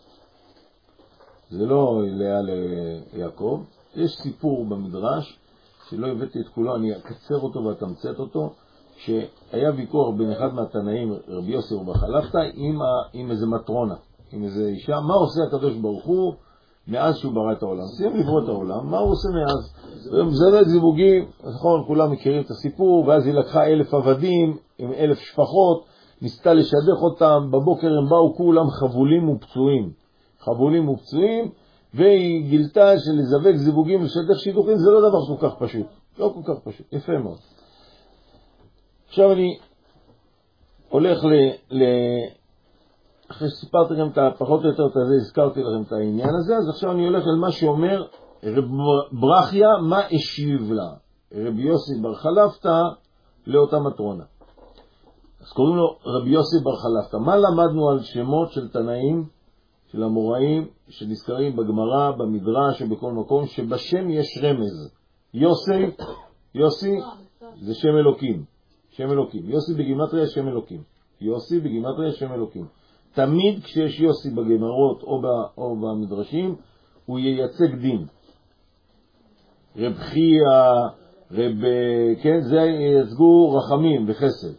זה לא לאה ליעקב. יש סיפור במדרש, שלא הבאתי את כולו, אני אקצר אותו ואתמצת אותו, שהיה ויכוח בין אחד מהתנאים, רבי יוסי ובר חלפתא, עם, עם איזה מטרונה, עם איזה אישה, מה עושה הקדוש ברוך הוא מאז שהוא ברא את העולם. סיים לברוא את העולם, מה הוא עושה מאז? זה זיווגים, נכון, כולם מכירים את הסיפור, ואז היא לקחה אלף עבדים עם אלף שפחות, ניסתה לשדך אותם, בבוקר הם באו כולם חבולים ופצועים. חבולים ופצועים, והיא גילתה שלזווק זיווגים ולשדך שידוכים זה לא דבר כל כך פשוט. לא כל כך פשוט, יפה מאוד. עכשיו אני הולך ל... ל... אחרי שסיפרתי לכם את הפחות או יותר את זה, הזכרתי לכם את העניין הזה, אז עכשיו אני הולך אל מה שאומר רב ברכיה, מה השיב לה? רבי יוסי בר חלפתא לאותה מטרונה. אז קוראים לו רבי יוסי בר חלפתא. מה למדנו על שמות של תנאים, של המוראים, שנזכרים בגמרא, במדרש ובכל מקום, שבשם יש רמז. יוסי, יוסי זה שם אלוקים. שם אלוקים. יוסי בגימטריה שם אלוקים. יוסי בגימטריה שם אלוקים. תמיד כשיש יוסי בגמרות או, ב, או במדרשים, הוא ייצג דין. רב חיה, רב, כן, זה ייצגו רחמים וחסד.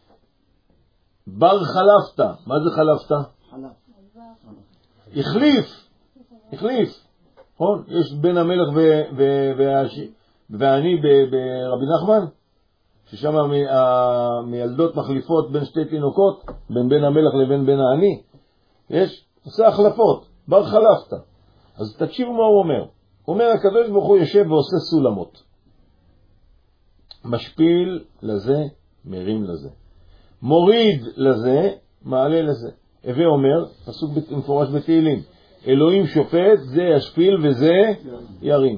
בר חלפתא, מה זה חלפתא? חלף. החליף, החליף. נכון? יש בן המלך ו, ו, ו, ואני ברבי נחמן, ששם המילדות מחליפות בין שתי תינוקות, בין בן המלך לבין בן העני. יש, עושה החלפות, בר חלפתא. אז תקשיבו מה הוא אומר. הוא אומר, הקדוש ברוך הוא יושב ועושה סולמות. משפיל לזה, מרים לזה. מוריד לזה, מעלה לזה. הווה אומר, פסוק מפורש בתהילים, אלוהים שופט, זה ישפיל וזה ירים.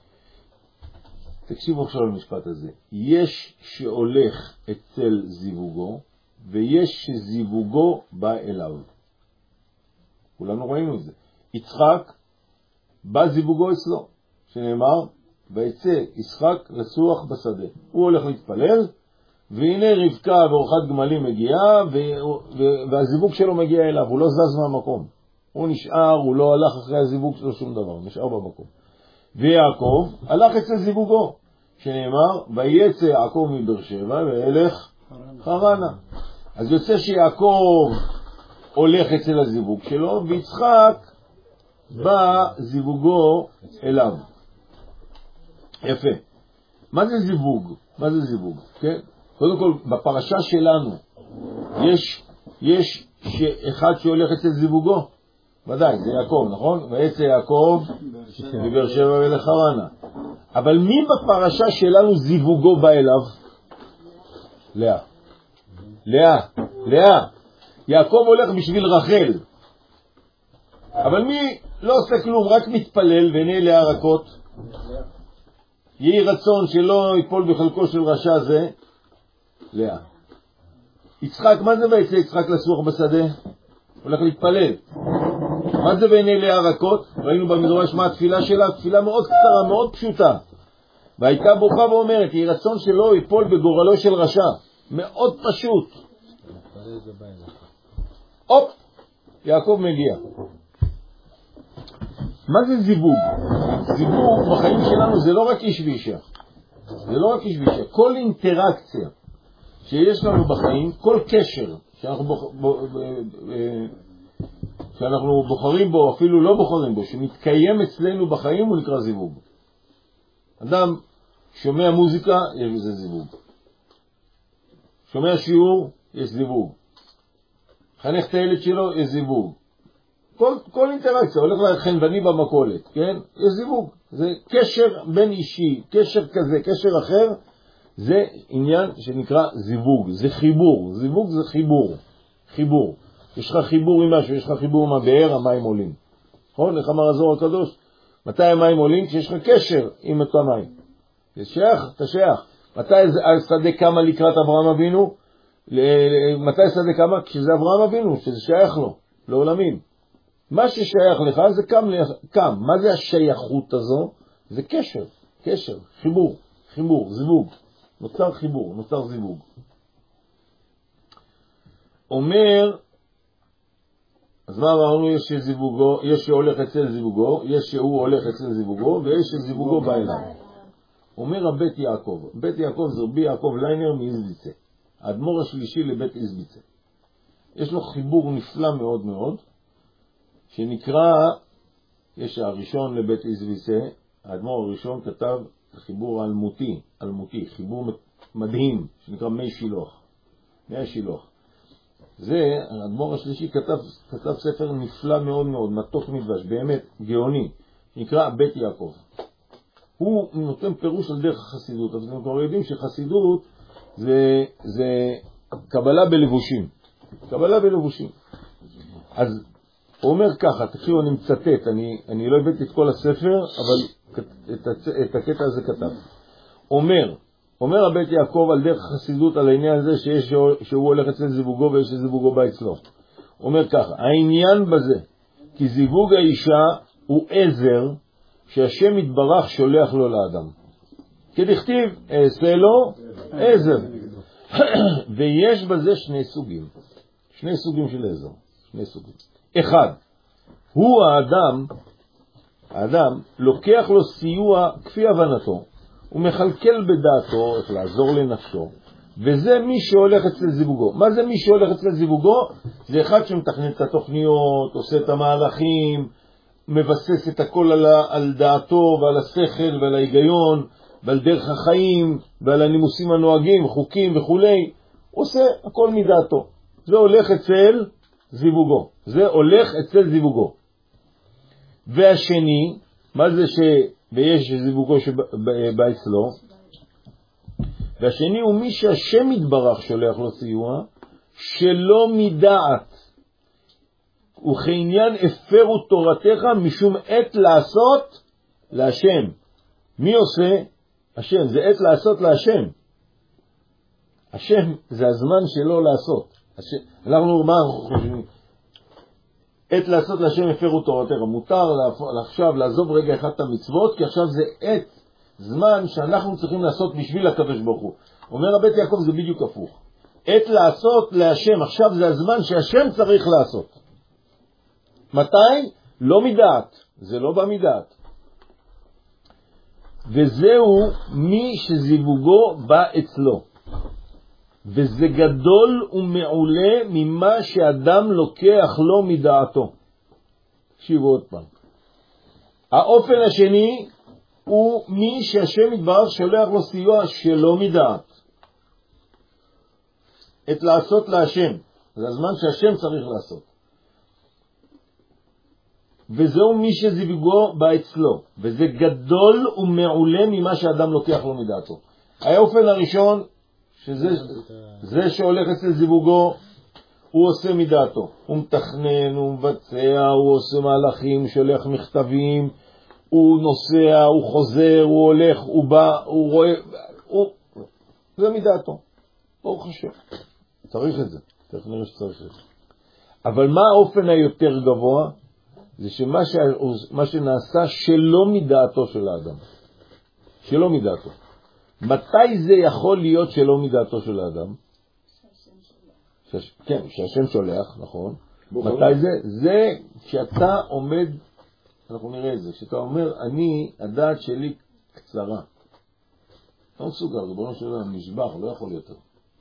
תקשיבו עכשיו למשפט הזה. יש שהולך אצל זיווגו, ויש שזיווגו בא אליו. כולנו ראינו את זה. יצחק, בא זיווגו אצלו, שנאמר, ויצא יצחק לצוח בשדה. הוא הולך להתפלל, והנה רבקה ואורחת גמלים מגיעה, והזיווג שלו מגיע אליו, הוא לא זז מהמקום. הוא נשאר, הוא לא הלך אחרי הזיווג שלו שום דבר, הוא נשאר במקום. ויעקב הלך אצל זיווגו, שנאמר, ויצא יעקב מבאר שבע וילך חרנה. אז יוצא שיעקב הולך אצל הזיווג שלו, ויצחק בא זיווגו אליו. יפה. מה זה זיווג? מה זה זיווג? כן? קודם כל, בפרשה שלנו, יש, יש אחד שהולך אצל זיווגו? ודאי, זה יעקב, נכון? ויצא יעקב מבאר שבע וילך חרנה. אבל מי בפרשה שלנו זיווגו בא אליו? לאה. לאה. לאה. יעקב הולך בשביל רחל. אבל מי לא עושה כלום, רק מתפלל ועיני לאה רכות? יהי רצון שלא ייפול בחלקו של רשע זה לאה. יצחק, מה זה ויצא יצחק לצוח בשדה? הולך להתפלל. מה זה בעיני לאה רכות? ראינו במדרש מה התפילה שלה, תפילה מאוד קצרה, מאוד פשוטה. והייתה בוכה ואומרת, יהי רצון שלא ייפול בגורלו של רשע. מאוד פשוט. הופ, יעקב מגיע. מה זה זיווג? זיווג בחיים שלנו זה לא רק איש ואישה. זה לא רק איש ואישה. כל אינטראקציה שיש לנו בחיים, כל קשר שאנחנו, בוח... שאנחנו בוחרים בו, אפילו לא בוחרים בו, שמתקיים אצלנו בחיים, הוא נקרא זיווג. אדם שומע מוזיקה, יש בזה זיווג. שומע שיעור, יש זיווג. חנך את הילד שלו, יש זיווג. כל, כל אינטראקציה, הולך לחנווני במכולת, כן? יש זיווג. זה קשר בין אישי, קשר כזה, קשר אחר, זה עניין שנקרא זיווג, זה חיבור. זיווג זה חיבור, חיבור. יש לך חיבור עם משהו, יש לך חיבור עם הבאר, המים עולים. נכון? איך אמר הזוהר הקדוש? מתי המים עולים? כשיש לך קשר עם אותו המים. זה שייך, אתה שייך. מתי השדה קמה לקראת אברהם אבינו? מתי השדה קמה? כשזה אברהם אבינו, שזה שייך לו, לעולמים. מה ששייך לך זה קם, קם. מה זה השייכות הזו? זה קשר, קשר, חיבור, חיבור, זיווג. נוצר חיבור, נוצר זיווג. אומר, אז מה אמרנו? יש שזיווגו, יש שהולך אצל זיווגו, יש שהוא הולך אצל זיווגו, ויש שזיווגו בא אליו. אומר הבית יעקב, בית יעקב זה רבי יעקב ליינר מאיזביצה, האדמו"ר השלישי לבית איזביצה. יש לו חיבור נפלא מאוד מאוד, שנקרא יש הראשון לבית איזביסה, האדמו"ר הראשון כתב חיבור אלמותי, אלמותי, חיבור מדהים, שנקרא מי שילוח, מי השילוח. זה, האדמו"ר השלישי כתב, כתב ספר נפלא מאוד מאוד, מתוק מדבש, באמת גאוני, נקרא בית יעקב. הוא נותן פירוש על דרך החסידות, אז אנחנו כבר יודעים שחסידות זה, זה קבלה בלבושים, קבלה בלבושים. אז הוא אומר ככה, תקשיבו, אני מצטט, אני, אני לא הבאתי את כל הספר, אבל את, את הקטע הזה כתב. אומר, אומר הבית יעקב על דרך החסידות, על העניין הזה שיש, שהוא הולך אצל זיווגו ויש זיווגו בא אצלו. אומר ככה, העניין בזה, כי זיווג האישה הוא עזר שהשם יתברך שולח לו לאדם. כדכתיב, אעשה לו עזר. ויש בזה שני סוגים, שני סוגים של עזר, שני סוגים. אחד, הוא האדם, האדם לוקח לו סיוע כפי הבנתו, הוא מחלקל בדעתו איך לעזור לנפשו, וזה מי שהולך אצל זיווגו. מה זה מי שהולך אצל זיווגו? זה אחד שמתכנן את התוכניות, עושה את המהלכים, מבסס את הכל על, על דעתו ועל השכל ועל ההיגיון ועל דרך החיים ועל הנימוסים הנוהגים, חוקים וכולי, עושה הכל מדעתו. זה הולך אצל זיווגו, זה הולך אצל זיווגו. והשני, מה זה ש... ויש זיווגו שבא אצלו, והשני הוא מי שהשם יתברך שולח לו סיוע, שלא מדעת, וכעניין הפרו תורתך משום עת לעשות להשם. מי עושה? השם. זה עת לעשות להשם. השם זה הזמן שלו לעשות. השם, אנחנו מה אנחנו חושבים? עת לעשות להשם הפרו תורתך. מותר עכשיו לעזוב רגע אחד את המצוות, כי עכשיו זה עת, זמן שאנחנו צריכים לעשות בשביל הקדוש ברוך הוא. אומר הבית יעקב זה בדיוק הפוך. עת לעשות להשם, עכשיו זה הזמן שהשם צריך לעשות. מתי? לא מדעת, זה לא במדעת. וזהו מי שזיווגו בא אצלו. וזה גדול ומעולה ממה שאדם לוקח לו מדעתו. תקשיבו עוד פעם. האופן השני הוא מי שהשם יתברך שולח לו סיוע שלא מדעת. את לעשות להשם. זה הזמן שהשם צריך לעשות. וזהו מי שזיווגו בא אצלו. וזה גדול ומעולה ממה שאדם לוקח לו מדעתו. האופן הראשון, שזה זה שהולך אצל זיווגו, הוא עושה מדעתו. הוא מתכנן, הוא מבצע, הוא עושה מהלכים, שולח מכתבים, הוא נוסע, הוא חוזר, הוא הולך, הוא בא, הוא רואה, הוא... זה מדעתו. ברוך השם. צריך את זה. תכף נראה שצריך את זה. אבל מה האופן היותר גבוה? זה שמה ש... מה שנעשה שלא מדעתו של האדם. שלא מדעתו. מתי זה יכול להיות שלא מדעתו של האדם? שש... כן, שהשם שולח, נכון. מתי זה? זה כשאתה עומד, אנחנו נראה את זה, כשאתה אומר, אני, הדעת שלי קצרה. לא מסוגל, ריבונו של עולם, נשבח, לא יכול יותר.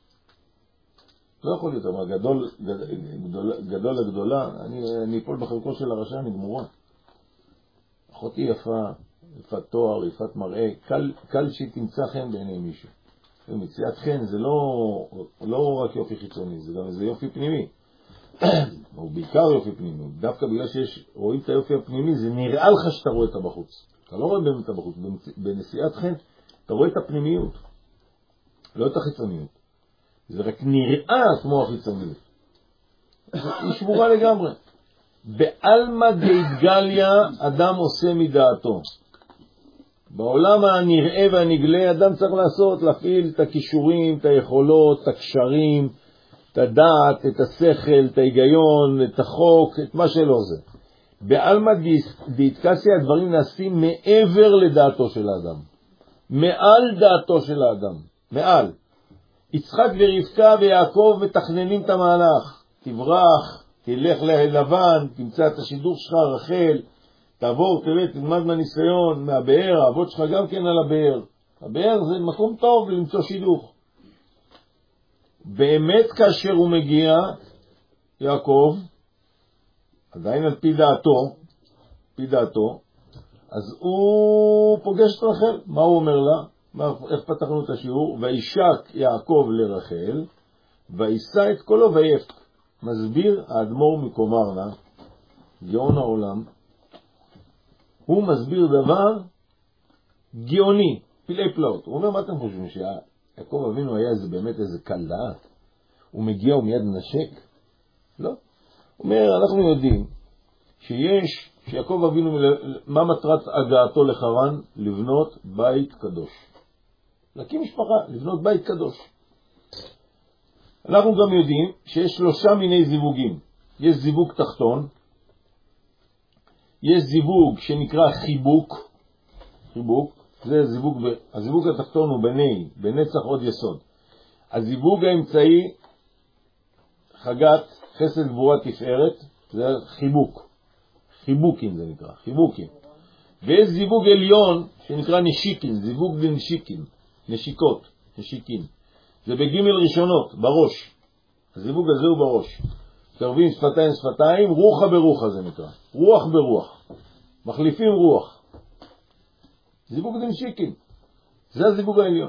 לא יכול יותר, אבל גדול, גדול, גדול לגדולה, אני, אני אפול בחלקו של הרשע, אני גמורה. אחותי יפה, יפת תואר, יפת מראה, קל, קל שהיא תמצא חן בעיני מישהו. מציאת חן זה לא, לא רק יופי חיצוני, זה גם איזה יופי פנימי. או בעיקר יופי פנימי. דווקא בגלל שיש, רואים את היופי הפנימי, זה נראה לך שאתה רואה את הבחוץ. אתה לא רואה באמת את הבחוץ. בנסיעת חן, אתה רואה את הפנימיות, לא את החיצוניות. זה רק נראה כמו החיצוניות. היא שבורה לגמרי. בעלמא דאיתגליה אדם עושה מדעתו. בעולם הנראה והנגלה אדם צריך לעשות, להפעיל את הכישורים, את היכולות, את הקשרים, את הדעת, את השכל, את ההיגיון, את החוק, את מה שלא זה. בעלמא דאיתקסיה הדברים נעשים מעבר לדעתו של האדם. מעל דעתו של האדם. מעל. יצחק ורבקה ויעקב מתכננים את המהלך. תברח, תלך ללבן, תמצא את השידור שלך, רחל, תעבור, תראה, תלמד מהניסיון, מהבאר, האבות שלך גם כן על הבאר. הבאר זה מקום טוב למצוא שידוך. באמת כאשר הוא מגיע, יעקב, עדיין על פי דעתו, פי דעתו, אז הוא פוגש את רחל. מה הוא אומר לה? מה, איך פתחנו את השיעור? וישק יעקב לרחל, וישא את קולו ויף. מסביר האדמו"ר מקומרנה, גאון העולם, הוא מסביר דבר גאוני, פילי פלאות. הוא אומר, מה אתם חושבים, שיעקב אבינו היה איזה, באמת איזה קל דעת? הוא מגיע ומיד נשק? לא. הוא אומר, אנחנו יודעים שיש, שיעקב אבינו, מה מטרת הגעתו לחרן? לבנות בית קדוש. להקים משפחה, לבנות בית קדוש. אנחנו גם יודעים שיש שלושה מיני זיווגים. יש זיווג תחתון, יש זיווג שנקרא חיבוק, חיבוק, זה זיווג, הזיווג התחתון הוא בני, בנצח עוד יסוד. הזיווג האמצעי, חגת, חסד גבורה תפארת, זה חיבוק, חיבוקים זה נקרא, חיבוקים. ויש זיווג עליון שנקרא נשיקין, זיווג לנשיקין, נשיקות, נשיקים. זה בגימל ראשונות, בראש. הזיווג הזה הוא בראש. קרבים שפתיים שפתיים, רוחה ברוחה זה נקרא. רוח ברוח. מחליפים רוח. זיווג דנשיקים. זה הזיווג העליון.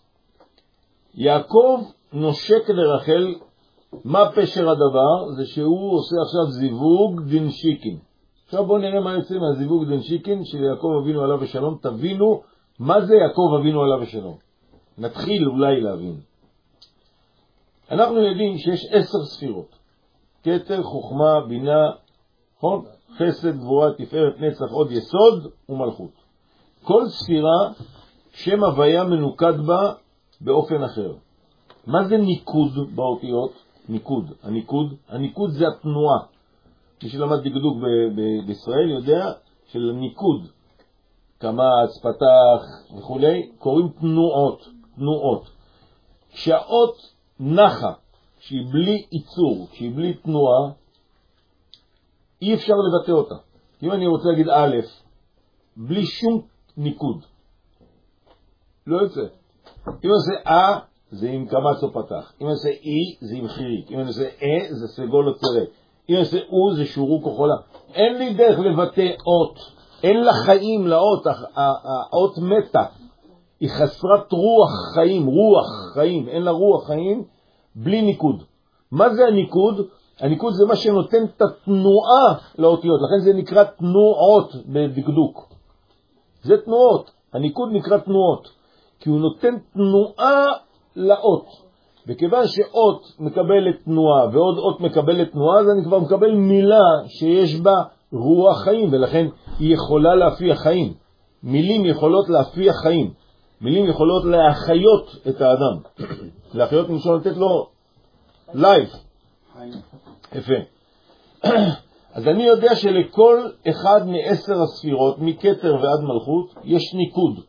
יעקב נושק לרחל. מה פשר הדבר? זה שהוא עושה עכשיו זיווג דנשיקים. עכשיו בואו נראה מה יוצא מהזיווג דנשיקים של יעקב אבינו עליו ושלום. תבינו מה זה יעקב אבינו עליו ושלום. נתחיל אולי להבין. אנחנו יודעים שיש עשר ספירות. כתר, חוכמה, בינה, נכון? חסד, גבורה, תפארת, נצח, עוד יסוד ומלכות. כל ספירה שם הוויה מנוקד בה באופן אחר. מה זה ניקוד באותיות? ניקוד. הניקוד, הניקוד זה התנועה. מי שלמד דקדוק ב- ב- בישראל יודע של ניקוד, קמץ, פתח וכו', קוראים תנועות, תנועות. כשהאות נחה, שהיא בלי ייצור, שהיא בלי תנועה, אי אפשר לבטא אותה. אם אני רוצה להגיד א', בלי שום ניקוד, לא יוצא. אם אני עושה אה, זה עם קמץ או פתח. אם אני עושה אי, זה עם חיריק. אם אני עושה אה, זה סגול או צרה. אם אני עושה או, זה שורוק או חולה. אין לי דרך לבטא אות. אין לה חיים לאות. האות מתה. היא חסרת רוח חיים, רוח חיים. אין לה רוח חיים בלי ניקוד. מה זה הניקוד? הניקוד זה מה שנותן את התנועה לאותיות. לכן זה נקרא תנועות בדקדוק. זה תנועות. הניקוד נקרא תנועות. כי הוא נותן תנועה לאות. וכיוון שאות מקבלת תנועה ועוד אות מקבלת תנועה, אז אני כבר מקבל מילה שיש בה רוח חיים, ולכן היא יכולה להפיע חיים. מילים יכולות להפיע חיים. מילים יכולות להחיות את האדם. להחיות נמשול לתת לו לייף. יפה. אז אני יודע שלכל אחד מעשר הספירות, מכתר ועד מלכות, יש ניקוד.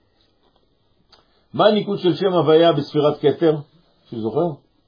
מה הניקוד של שם הוויה בספירת כתר? שזוכר?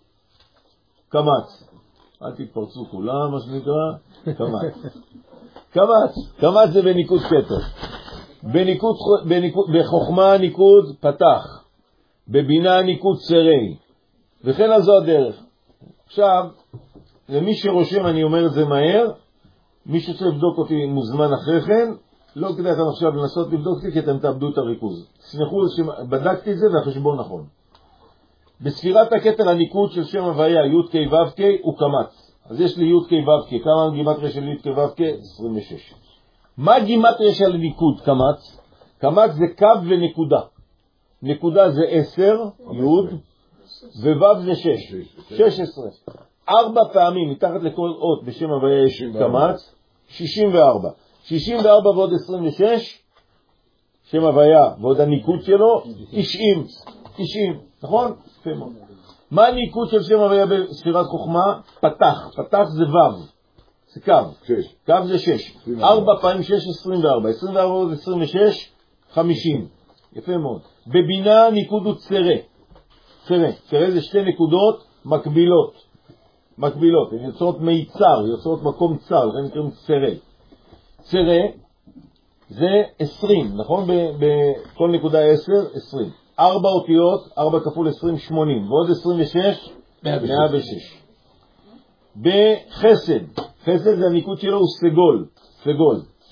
קמץ. אל תתפרצו כולם, מה שנקרא, קמץ. קמץ. קמץ זה בניקוד כתר. בניקוד, בניקוד, בחוכמה ניקוד פתח. בבינה ניקוד צרי. וכן על זו הדרך. עכשיו, למי שרושם, אני אומר את זה מהר, מי שצריך לבדוק אותי מוזמן אחרי כן, לא כדאי לכם עכשיו לנסות לבדוק אותי, כי אתם תאבדו את הריכוז. תסמכו שבדקתי את זה והחשבון נכון. בספירת הכתר הניקוד של שם הוויה, י' כ' ו' כ' הוא קמץ. אז יש לי י' כ' ו' כ', כמה גימטריה של י' כ' ו' כ'? עשרים ושש. מה גימטריה של ניקוד קמץ? קמץ זה קו ונקודה. נקודה זה עשר, י', וו' זה שש. שש עשרה. ארבע פעמים מתחת לכל אות בשם הוויה יש קמץ, שישים וארבע. שישים וארבע ועוד עשרים ושש, שם הוויה ועוד הניקוד שלו, תשעים. תשעים, נכון? מה הניקוד של שם הוויה בספירת חוכמה? פתח. פתח זה ו', זה קו. קו זה שש. ארבע פעמים שש, עשרים וארבע. עשרים וארבע ועוד עשרים ושש, חמישים. יפה מאוד. בבינה ניקוד הוא צרה. צרה. צרה זה שתי נקודות מקבילות. מקבילות. הן יוצרות מיצר, יוצרות מקום צר, זה נקראים צרה. צרה זה עשרים, נכון? בכל נקודה עשר, עשרים. ארבע אותיות, ארבע כפול עשרים, שמונים. ועוד עשרים ושש, מאה ושש. בחסד. חסד זה הניקוד שלו הוא סגול. סגול.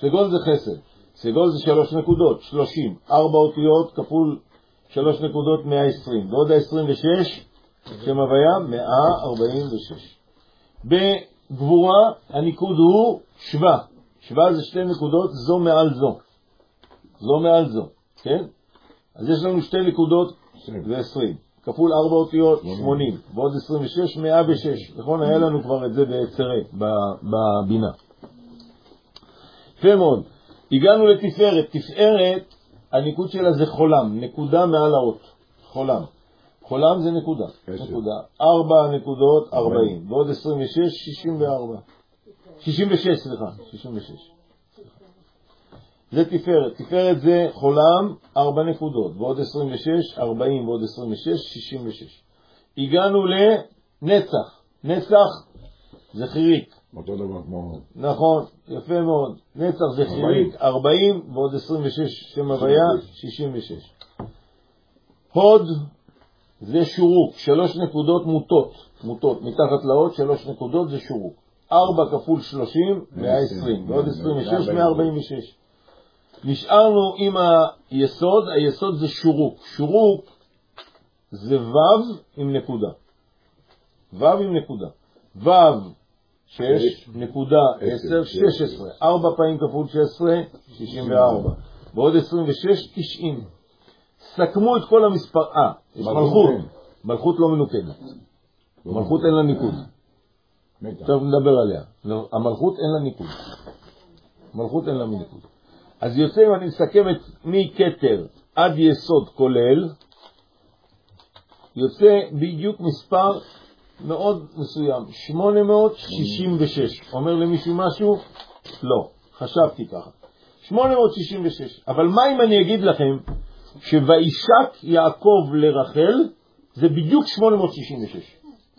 סגול זה חסד. סגול זה שלוש נקודות, שלושים. ארבע אותיות כפול שלוש נקודות, מאה ועשרים. ועוד ה-עשרים ושש, שם הוויה, מאה ארבעים ושש. בגבורה הניקוד הוא שווה. שווה זה שתי נקודות, זו מעל זו. זו מעל זו, כן? אז יש לנו שתי נקודות ו-עשרים. כפול ארבע אותיות, שמונים. ועוד עשרים ושש, מאה ושש. נכון? היה לנו כבר את זה ביצרה, בבינה. יפה מאוד. הגענו לתפארת. תפארת, הניקוד שלה זה חולם. נקודה מעל האות. חולם. חולם זה נקודה. נקודה. ארבע נקודות, ארבעים. ועוד עשרים ושש, שישים וארבע. שישים ושש, סליחה. שישים ושש. זה תפארת. תפארת זה חולם, ארבע נקודות. ועוד עשרים ושש, ארבעים. ועוד עשרים ושש, שישים ושש. הגענו לנצח. נצח זה חיריק. אותו דבר כמו... נכון, יפה מאוד. נצח זה חיריק, ארבעים. ועוד עשרים ושש, שם הוויה, שישים ושש. הוד זה שורוק. שלוש נקודות מוטות. מוטות. מתחת לאות, שלוש נקודות זה שורוק. ארבע כפול שלושים, מאה ועשרים. ועוד עשרים ושש, מאה ארבעים ושש. נשארנו עם היסוד. היסוד זה שורוק. שורוק זה וו עם נקודה. וו עם נקודה. וו שש נקודה עשר, שש עשרה. ארבע פעמים כפול שש עשרה, שישים וארבע. ועוד עשרים ושש, תשעים. סכמו את כל המספר. אה, יש מלכות. מלכות לא מנוקדת. מלכות אין לה ניקוד. עכשיו נדבר עליה. המלכות אין לה ניקוד. מלכות אין לה ניקוד. אז יוצא, אם אני מסכם את מכתר עד יסוד כולל, יוצא בדיוק מספר מאוד מסוים, שמונה מאות שישים ושש. אומר למישהו משהו? לא, חשבתי ככה. שמונה מאות שישים ושש. אבל מה אם אני אגיד לכם שוישק יעקב לרחל, זה בדיוק שמונה מאות שישים ושש.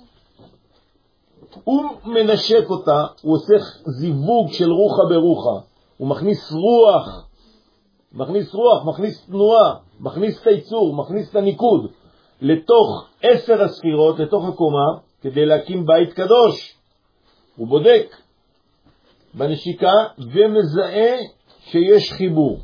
הוא מנשק אותה, הוא עושה זיווג של רוחה ברוחה, הוא מכניס רוח, מכניס רוח, מכניס תנועה, מכניס את היצור, מכניס את הניקוד לתוך עשר הספירות, לתוך הקומה, כדי להקים בית קדוש. הוא בודק בנשיקה ומזהה שיש חיבור.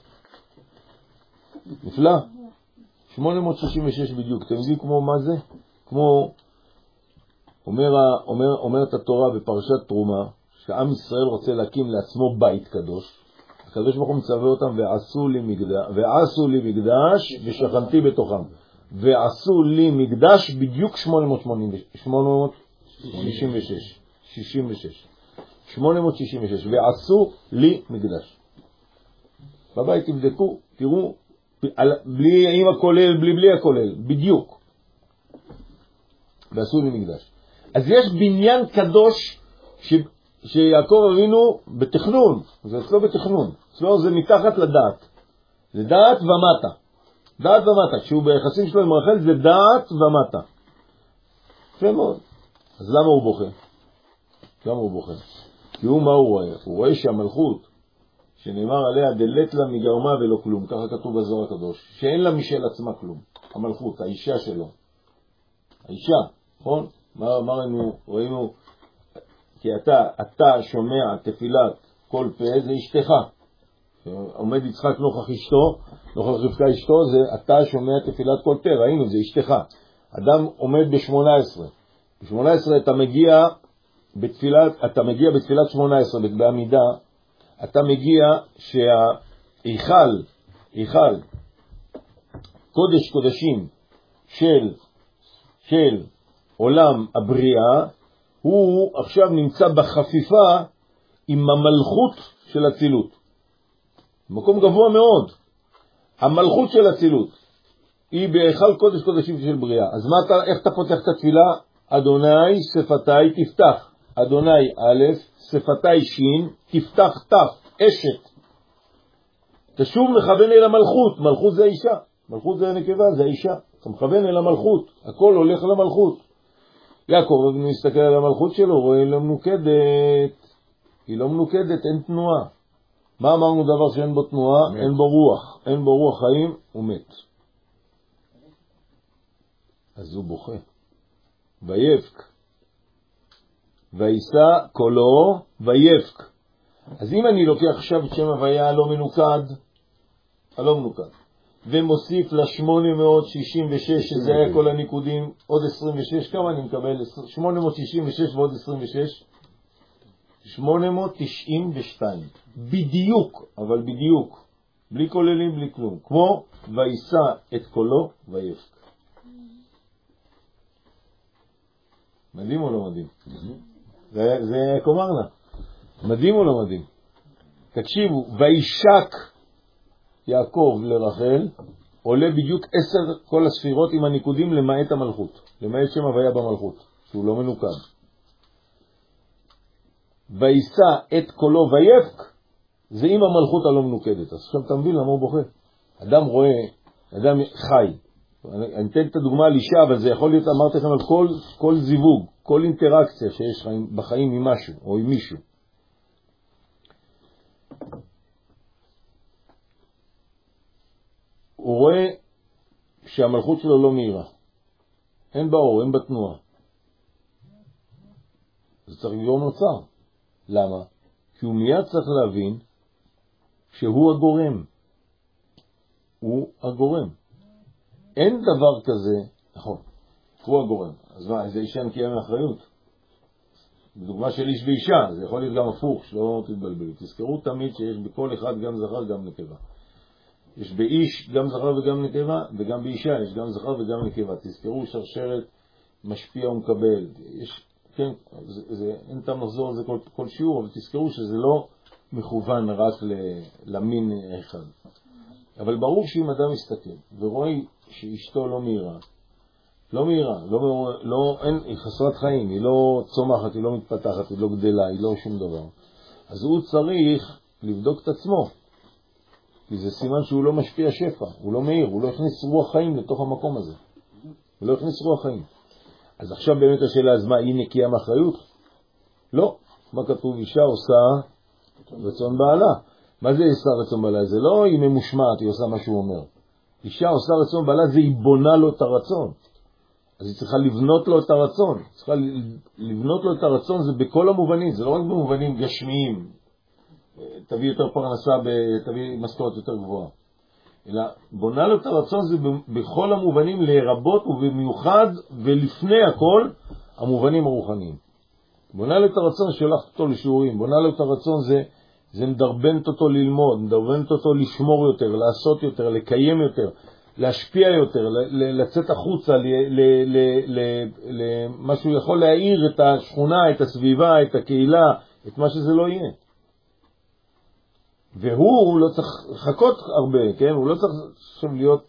נפלא. שמונה מאות שישים ושש בדיוק. אתם יודעים כמו מה זה? כמו אומר, אומר, אומרת התורה בפרשת תרומה, שעם ישראל רוצה להקים לעצמו בית קדוש. הקדוש ברוך הוא מצווה אותם, ועשו לי מקדש, ועשו לי מקדש ושכנתי בתוכם. ועשו לי מקדש בדיוק שמונה מאות שישים ושש. שישים ושש. שמונה מאות שישים ושש. ועשו לי מקדש. בבית תבדקו, תראו, בלי עם הכולל, בלי בלי הכולל, בדיוק. ועשו לי מקדש. אז יש בניין קדוש ש... שיעקב אבינו בתכנון, זה אצלו בתכנון, אצלו זה מתחת לדעת, זה דעת ומטה, דעת ומטה, כשהוא ביחסים שלו עם רחל זה דעת ומטה. יפה מאוד. אז למה הוא בוכה? למה הוא בוכה? כי הוא מה הוא רואה? הוא רואה שהמלכות, שנאמר עליה דלת לה מגרמה ולא כלום, ככה כתוב בזוהר הקדוש, שאין לה משל עצמה כלום, המלכות, האישה שלו, האישה, נכון? מה אמרנו, ראינו, כי אתה, אתה שומע תפילת כל פה, זה אשתך. עומד יצחק נוכח אשתו, נוכח רבקה אשתו, זה אתה שומע תפילת כל פה, ראינו, זה אשתך. אדם עומד ב-שמונה עשרה. ב-שמונה עשרה אתה מגיע בתפילת, אתה מגיע בתפילת שמונה עשרה, בעמידה, אתה מגיע שהאיכל, איכל, קודש קודשים של, של עולם הבריאה, הוא עכשיו נמצא בחפיפה עם המלכות של הצילות. מקום גבוה מאוד. המלכות של הצילות היא בהיכל קודש קודשים של בריאה. אז מה אתה, איך אתה פותח את התפילה? אדוני שפתיי תפתח. אדוני א', שפתיי שין, תפתח ת', אשת. תשוב מכוון אל המלכות. מלכות זה האישה. מלכות זה הנקבה, זה האישה. אתה מכוון אל המלכות. הכל הולך למלכות. יעקב מסתכל על המלכות שלו, רואה היא לא מנוקדת. היא לא מנוקדת, אין תנועה. מה אמרנו דבר שאין בו תנועה? מת. אין בו רוח. אין בו רוח חיים, הוא מת. אז הוא בוכה. ויבק. וישא קולו ויבק. אז אם אני לוקח עכשיו את שם הוויה הלא מנוקד, הלא מנוקד, ומוסיף ל-שמונה מאות שישים ושש, שזה היה כל הניקודים, עוד עשרים ושש, כמה אני מקבל? שמונה מאות שישים ושש ועוד עשרים ושש? שמונה מאות תשעים ושתיים. בדיוק, אבל בדיוק. בלי כוללים, בלי כלום. כמו וישא את קולו ויפק. מדהים או לא מדהים? זה, זה קומרנה. מדהים או לא מדהים? תקשיבו, וישק יעקב לרחל, עולה בדיוק עשר כל הספירות עם הניקודים למעט המלכות. למעט שם הוויה במלכות, שהוא לא מנוקד. וישא את קולו ויפק, זה עם המלכות הלא מנוקדת. אז עכשיו אתה מבין למה הוא בוכה. אדם רואה, אדם חי. אני, אני אתן את הדוגמה על אישה, אבל זה יכול להיות, אמרתי לכם, על כל, כל זיווג, כל אינטראקציה שיש בחיים עם משהו או עם מישהו. הוא רואה שהמלכות שלו לא מהירה. אין באור, אין בתנועה. זה צריך לגרום נוצר. למה? כי הוא מיד צריך להבין שהוא הגורם. הוא הגורם. אין דבר כזה, נכון, הוא הגורם. אז מה, איזה אישה נקייה מאחריות? בדוגמה של איש ואישה, זה יכול להיות גם הפוך, שלא תתבלבלו. תזכרו תמיד שיש בכל אחד גם זכר גם נקבה. יש באיש גם זכר וגם נקבה, וגם באישה יש גם זכר וגם נקבה. תזכרו שרשרת משפיע ומקבל. יש, כן, זה, זה, אין טעם לחזור על זה כל, כל שיעור, אבל תזכרו שזה לא מכוון רק למין אחד. אבל ברור שאם אדם מסתכל ורואה שאשתו לא מהירה, לא מהירה, לא, לא, אין, היא חסרת חיים, היא לא צומחת, היא לא מתפתחת, היא לא גדלה, היא לא שום דבר. אז הוא צריך לבדוק את עצמו. כי זה סימן שהוא לא משפיע שפע, הוא לא מהיר, הוא לא הכניס רוח חיים לתוך המקום הזה. הוא לא הכניס רוח חיים. אז עכשיו באמת השאלה, אז מה, היא נקייה מאחריות? לא. מה כתוב? אישה עושה רצון בעלה. מה זה עושה רצון בעלה? זה לא היא ממושמעת, היא עושה מה שהוא אומר. אישה עושה רצון בעלה, זה היא בונה לו את הרצון. אז היא צריכה לבנות לו את הרצון. צריכה לבנות לו את הרצון, זה בכל המובנים, זה לא רק במובנים גשמיים. תביא יותר פרנסה, תביא משכורת יותר גבוהה. אלא בונה לו את הרצון זה בכל המובנים, לרבות ובמיוחד ולפני הכל המובנים הרוחניים. בונה לו את הרצון שולחת אותו לשיעורים, בונה לו את הרצון זה, זה מדרבנת אותו ללמוד, מדרבנת אותו לשמור יותר, לעשות יותר, לקיים יותר, להשפיע יותר, לצאת החוצה, למה שהוא יכול להעיר את השכונה, את הסביבה, את הקהילה, את מה שזה לא יהיה. והוא לא צריך לחכות הרבה, כן? הוא לא צריך עכשיו להיות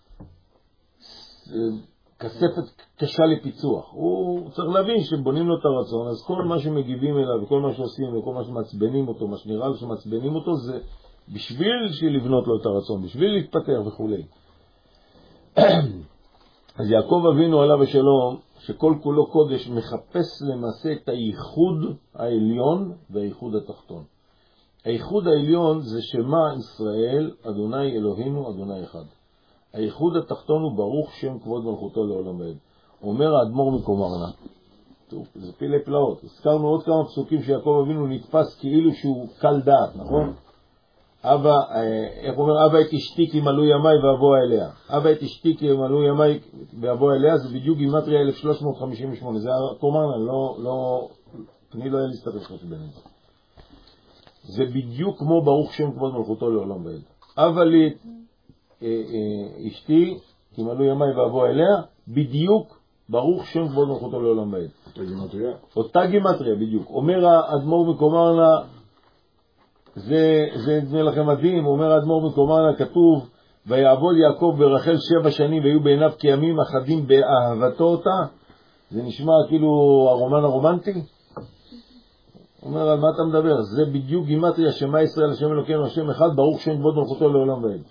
כספת קשה לפיצוח. הוא צריך להבין שבונים לו את הרצון, אז כל מה שמגיבים אליו וכל מה שעושים וכל מה שמצבנים אותו, מה שנראה לו שמצבנים אותו, זה בשביל לבנות לו את הרצון, בשביל להתפתח וכו'. אז יעקב אבינו עליו השלום, שכל כולו קודש, מחפש למעשה את הייחוד העליון והייחוד התחתון. הייחוד העליון זה שמה ישראל, אדוני אלוהינו, אדוני אחד. הייחוד התחתון הוא ברוך שם כבוד מלכותו לעולם ועד. אומר האדמו"ר מקומרנה, טוב, זה פילי פלאות. הזכרנו עוד כמה פסוקים שיעקב אבינו נתפס כאילו שהוא קל דעת, נכון? אבא, איך אומר, אבא את אשתי כי מלאו ימי ואבוא אליה. אבא את אשתי כי מלאו ימי ואבוא אליה, זה בדיוק גימטריה אלף שלוש מאות חמישים ושמונה. זה קומרנה, לא, לא, אני לא היה להסתכל חשבנים. זה בדיוק כמו ברוך שם כבוד מלכותו לעולם ועד. אבא לי אשתי כי מלאו ימי ואבוא אליה, בדיוק ברוך שם כבוד מלכותו לעולם ועד. אותה גימטריה? אותה גימטריה בדיוק. אומר האדמו"ר מקומרנה, זה, זה נדמה לכם מדהים, אומר האדמו"ר מקומרנה, כתוב, ויעבוד יעקב ברחל שבע שנים והיו בעיניו כימים אחדים באהבתו אותה. זה נשמע כאילו הרומן הרומנטי. אומר, על מה אתה מדבר? זה בדיוק גימטריה, שמה ישראל השם אלוקינו השם אחד, ברוך שם כבוד מלכותו לעולם ועד.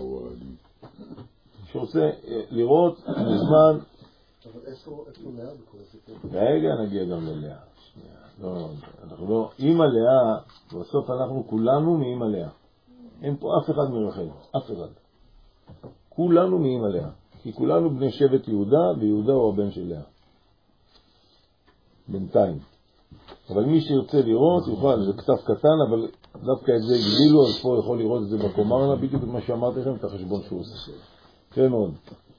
שרוצה לראות בזמן. אבל איפה לאה בכל הסיפור? רגע, נגיע גם ללאה. לא, אנחנו לא, אמא לאה, בסוף אנחנו כולנו מאמא לאה. אין פה אף אחד מרחל, אף אחד. כולנו מאמא לאה. כי כולנו בני שבט יהודה, ויהודה הוא הבן של לאה. בינתיים. אבל מי שירצה לראות, יוכל, זה כתב קטן, אבל דווקא את זה הגדילו, אז פה יכול לראות את זה בקומרנה, בדיוק את מה שאמרתי לכם, את החשבון שהוא עושה. כן מאוד.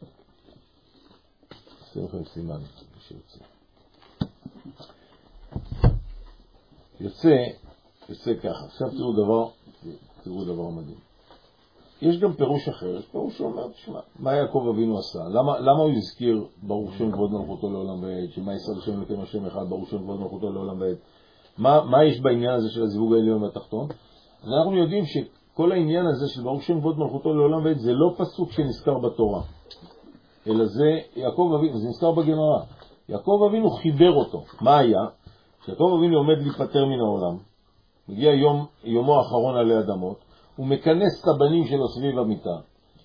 עושים לכם סימן, מי שירצה. יוצא, יוצא ככה. עכשיו תראו דבר, תראו דבר מדהים. יש גם פירוש אחר, יש פירוש שאומר, תשמע, מה יעקב אבינו עשה? למה, למה הוא הזכיר ברוך שם כבוד מלכותו לעולם ועד, שמה ישראל השם אלוקים השם אחד, ברוך שם כבוד מלכותו לעולם ועד? מה, מה יש בעניין הזה של הזיווג העליון והתחתון? אז אנחנו יודעים שכל העניין הזה של ברוך שם כבוד מלכותו לעולם ועד, זה לא פסוק שנזכר בתורה, אלא זה יעקב אבינו, זה נזכר בגמרא. יעקב אבינו חיבר אותו. מה היה? כשיעקב אבינו עומד להיפטר מן העולם, מגיע יום, יומו האחרון עלי אדמות, הוא מכנס את הבנים שלו סביב המיטה,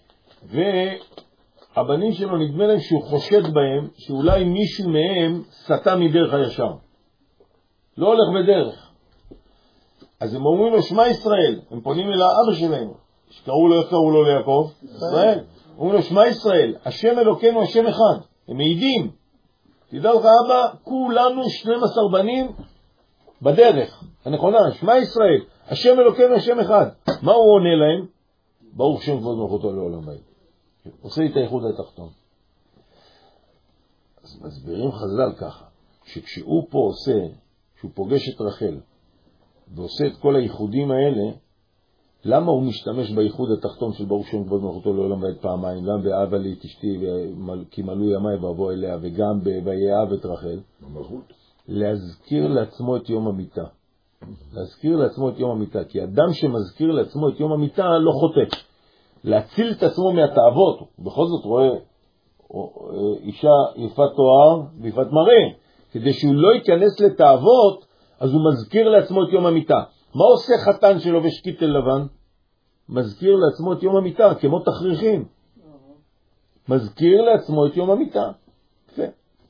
והבנים שלו נדמה להם שהוא חושד בהם שאולי מישהו מהם סטה מדרך הישר, לא הולך בדרך. אז הם אומרים לו שמע ישראל, הם פונים אל האבא שלהם שקראו לו, איך קראו לו ליעקב? ישראל. אומרים לו שמע ישראל, השם אלוקינו השם אחד. הם מעידים, תדע לך אבא, כולנו שנים עשר בנים בדרך הנכונה, שמע ישראל, השם אלוקינו השם אחד. מה הוא עונה להם? ברוך שם כבוד מלכותו לעולם ועד. עושה את הייחוד התחתון. אז מסבירים חז"ל ככה, שכשהוא פה עושה, שהוא פוגש את רחל ועושה את כל הייחודים האלה, למה הוא משתמש בייחוד התחתון של ברוך שם כבוד מלכותו לעולם ועד פעמיים? גם באהבה לי את אשתי כי מלאו ימי ואבוא אליה, וגם ויאהב את רחל, להזכיר לעצמו את יום המיטה. להזכיר לעצמו את יום המיטה, כי אדם שמזכיר לעצמו את יום המיטה לא חוטא. להציל את עצמו מהתאוות, בכל זאת רואה אישה יפת תואר ויפת מראה, כדי שהוא לא ייכנס לתאוות, אז הוא מזכיר לעצמו את יום המיטה. מה עושה חתן שלובש קיטל לבן? מזכיר לעצמו את יום המיטה, כמו תכריכים. מזכיר לעצמו את יום המיטה. יפה.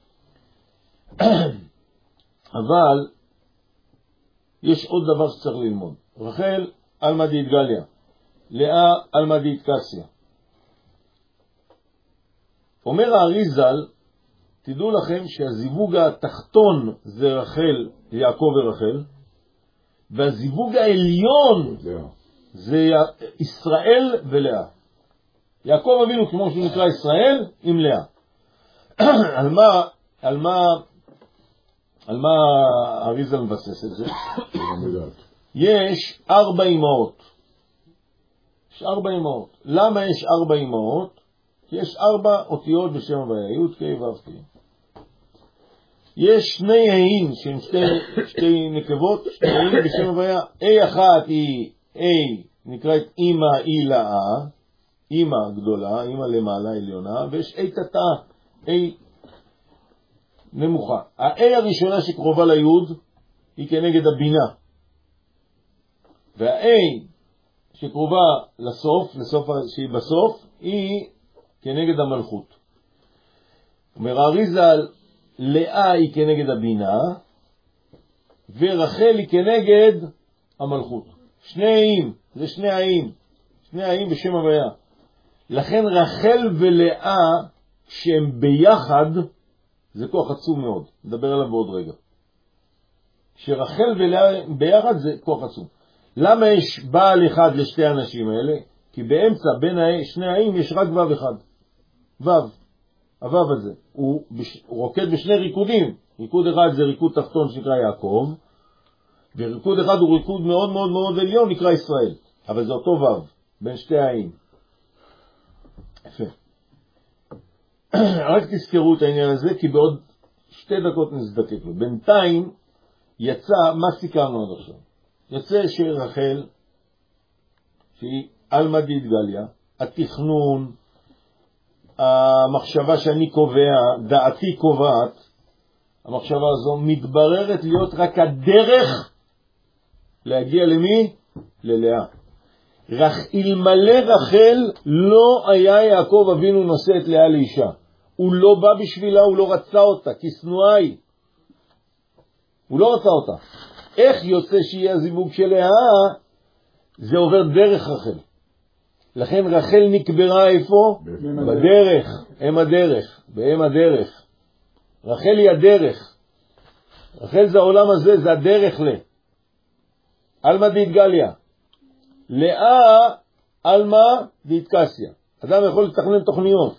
אבל יש עוד דבר שצריך ללמוד. רחל אלמא דאיתגליה, לאה אלמא דאיתקסיה. אומר האריז"ל, תדעו לכם שהזיווג התחתון זה רחל, יעקב ורחל, והזיווג העליון זה ישראל ולאה. יעקב אבינו כמו שהוא נקרא ישראל עם לאה. על מה, על מה, על מה האריז"ל מבסס את זה? יש ארבע אמהות. יש ארבע אמהות. למה יש ארבע אמהות? כי יש ארבע אותיות בשם הוויה, י' כ' ו' כ'. יש שני ה'ים שהם שתי, שתי נקבות, שתי ה'ים בשם הוויה. A אחת היא A, נקראת אמא אילאה, אמא גדולה, אמא למעלה עליונה, ויש A תתה, A נמוכה. ה-A הראשונה שקרובה ליוד היא כנגד הבינה, וה-A שקרובה לסוף, לסוף שהיא בסוף, היא כנגד המלכות. אומר האריז"ל, לאה היא כנגד הבינה, ורחל היא כנגד המלכות. שני ה'ים, זה שני ה'ים, שני ה'ים בשם הוויה. לכן רחל ולאה, שהם ביחד, זה כוח עצום מאוד. נדבר עליו בעוד רגע. שרחל ולאה ביחד זה כוח עצום. למה יש בעל אחד לשתי האנשים האלה? כי באמצע בין שני ה'ים יש רק ו' אחד. ו'. הו' הזה. הוא, בש... הוא רוקד בשני ריקודים. ריקוד אחד זה ריקוד תחתון שנקרא יעקב, וריקוד אחד הוא ריקוד מאוד מאוד מאוד עליון נקרא ישראל. אבל זה אותו ו' בין שתי ה'ים. יפה. רק תזכרו את העניין הזה, כי בעוד שתי דקות נזדקק לו. בינתיים יצא, מה סיכרנו עד עכשיו? יצא שרחל, שהיא אלמא דאיתגליה, התכנון, המחשבה שאני קובע, דעתי קובעת, המחשבה הזו מתבררת להיות רק הדרך להגיע למי? ללאה. רח, אלמלא רחל לא היה יעקב אבינו נושא את לאה לאישה. הוא לא בא בשבילה, הוא לא רצה אותה, כי שנואה היא. הוא לא רצה אותה. איך יוצא שיהיה הזיווג של לאה? זה עובר דרך רחל. לכן רחל נקברה איפה? בדרך. הם הדרך. בהם הדרך. רחל היא הדרך. רחל זה העולם הזה, זה הדרך ל. אלמה דהתגליה. לאה, אלמה דהתקסיה. אדם יכול לתכנן תוכניות.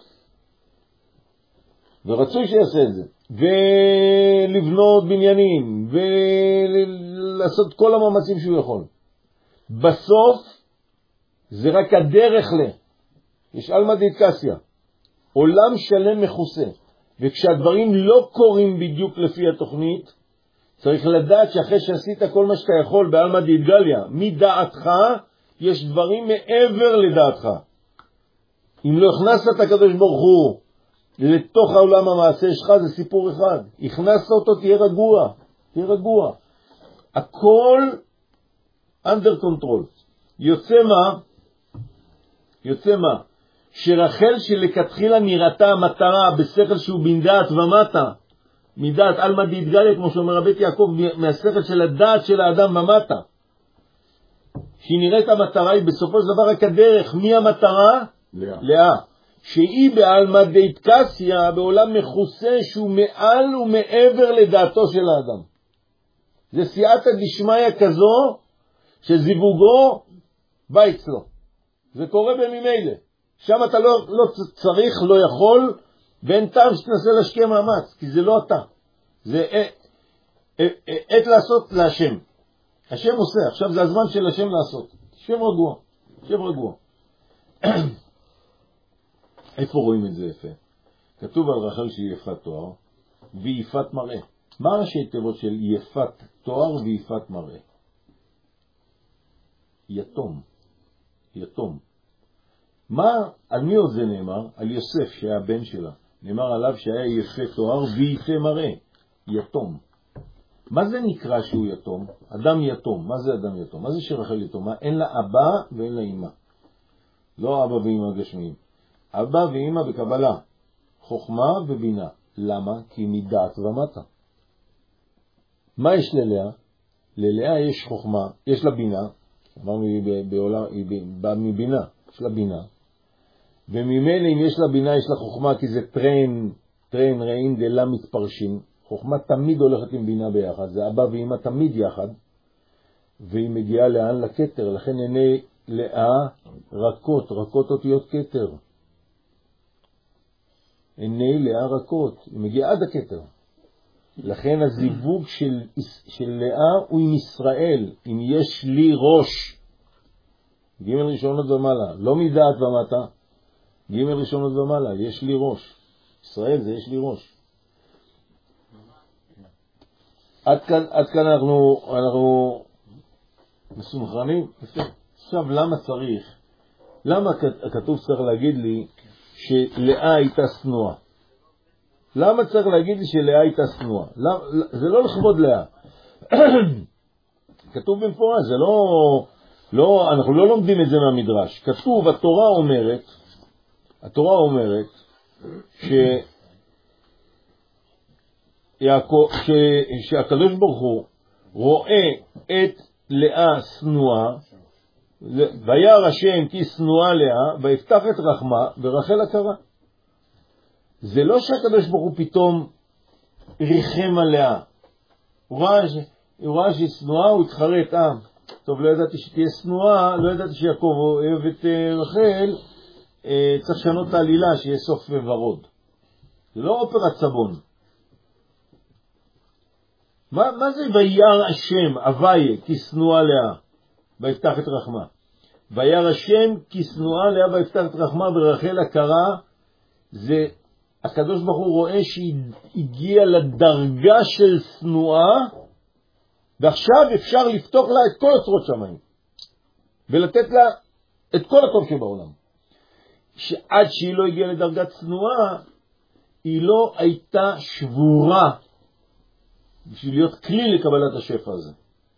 ורצוי שיעשה את זה. ולבנות בניינים. ולעשות כל המאמצים שהוא יכול. בסוף, זה רק הדרך ל. יש אלמה דהתקסיה. עולם שלם מכוסה. וכשהדברים לא קורים בדיוק לפי התוכנית, צריך לדעת שאחרי שעשית כל מה שאתה יכול באלמה דהתגליה, מדעתך, יש דברים מעבר לדעתך. אם לא הכנסת את הקדוש ברוך הוא לתוך העולם המעשה שלך, זה סיפור אחד. הכנסת אותו, תהיה רגוע. תהיה רגוע. הכל under control. יוצא מה? יוצא מה? שרחל שלכתחילה נראתה המטרה בשכל שהוא בין דעת ומטה, מדעת אלמה דהתגליה, כמו שאומר רבי יעקב, מהשכל של הדעת של האדם ומטה, שהיא נראית המטרה, היא בסופו של דבר רק הדרך. מי המטרה? לאה. לאה. שהיא באלמה דהתקסיה, בעולם מכוסה שהוא מעל ומעבר לדעתו של האדם. זה סייעתא דשמיא כזו שזיווגו בא אצלו. זה קורה בממילא. שם אתה לא, לא צריך, לא יכול, ואין טעם שתנסה להשקיע מאמץ, כי זה לא אתה. זה עת לעשות להשם. השם עושה, עכשיו זה הזמן של השם לעשות. שב רגוע, שב רגוע. איפה רואים את זה יפה? כתוב על רחל שהיא יפת תואר והיא יפת מראה. מה ראשי תיבות של יפת תואר ויפת מראה? יתום. יתום. מה, על מי עוד זה נאמר? על יוסף שהיה בן שלה. נאמר עליו שהיה יפה תואר ויפה מראה. יתום. מה זה נקרא שהוא יתום? אדם יתום. מה זה אדם יתום? מה זה שרחל יתומה? אין לה אבא ואין לה אמא. לא אבא ואמא גשמיים. אבא ואמא בקבלה. חוכמה ובינה. למה? כי מדעת ומטה. מה יש ללאה? ללאה יש חוכמה, יש לה בינה. אמרנו היא באה מבינה. יש לה בינה. וממילא אם יש לה בינה יש לה חוכמה, כי זה טרן, טרן רעין דלה מתפרשים. חוכמה תמיד הולכת עם בינה ביחד, זה אבא ואמא תמיד יחד, והיא מגיעה לאן? לכתר. לכן עיני לאה רכות, רכות אותיות כתר. עיני לאה רכות, היא מגיעה עד הכתר. לכן הזיווג של, של לאה הוא עם ישראל. אם יש לי ראש, ג' ראשונות ומעלה, לא מדעת ומטה, ג' ראשונות ומעלה, יש לי ראש. ישראל זה יש לי ראש. עד כאן, עד כאן אנחנו, אנחנו מסונכרנים. עכשיו, למה צריך? למה הכתוב צריך להגיד לי שלאה הייתה שנואה? למה צריך להגיד לי שלאה הייתה שנואה? זה לא לכבוד לאה. כתוב במפורש, זה לא, לא, אנחנו לא לומדים את זה מהמדרש. כתוב, התורה אומרת, התורה אומרת ש יעקב, ש, שהקדוש ברוך הוא רואה את לאה שנואה, וירא השם כי שנואה לאה, ויפתח את רחמה ורחל הכרה. זה לא שהקדוש ברוך הוא פתאום ריחם עליה. הוא ראה, הוא ראה שהיא שנואה, הוא התחרט, אה, טוב, לא ידעתי שתהיה שנואה, לא ידעתי שיעקב אוהב את רחל, אה, צריך לשנות את העלילה, שיהיה סוף ורוד. זה לא אופרת סבון. מה, מה זה וירא השם, אביה, כי שנואה לאה, ויפתח את רחמה? וירא השם כי שנואה לאה ויפתח את רחמה ורחל הכרה, זה הקדוש ברוך הוא רואה שהיא הגיעה לדרגה של שנואה, ועכשיו אפשר לפתוח לה את כל אוצרות שמיים, ולתת לה את כל הטוב שבעולם. שעד שהיא לא הגיעה לדרגת שנואה, היא לא הייתה שבורה, בשביל להיות כלי לקבלת השפע הזה.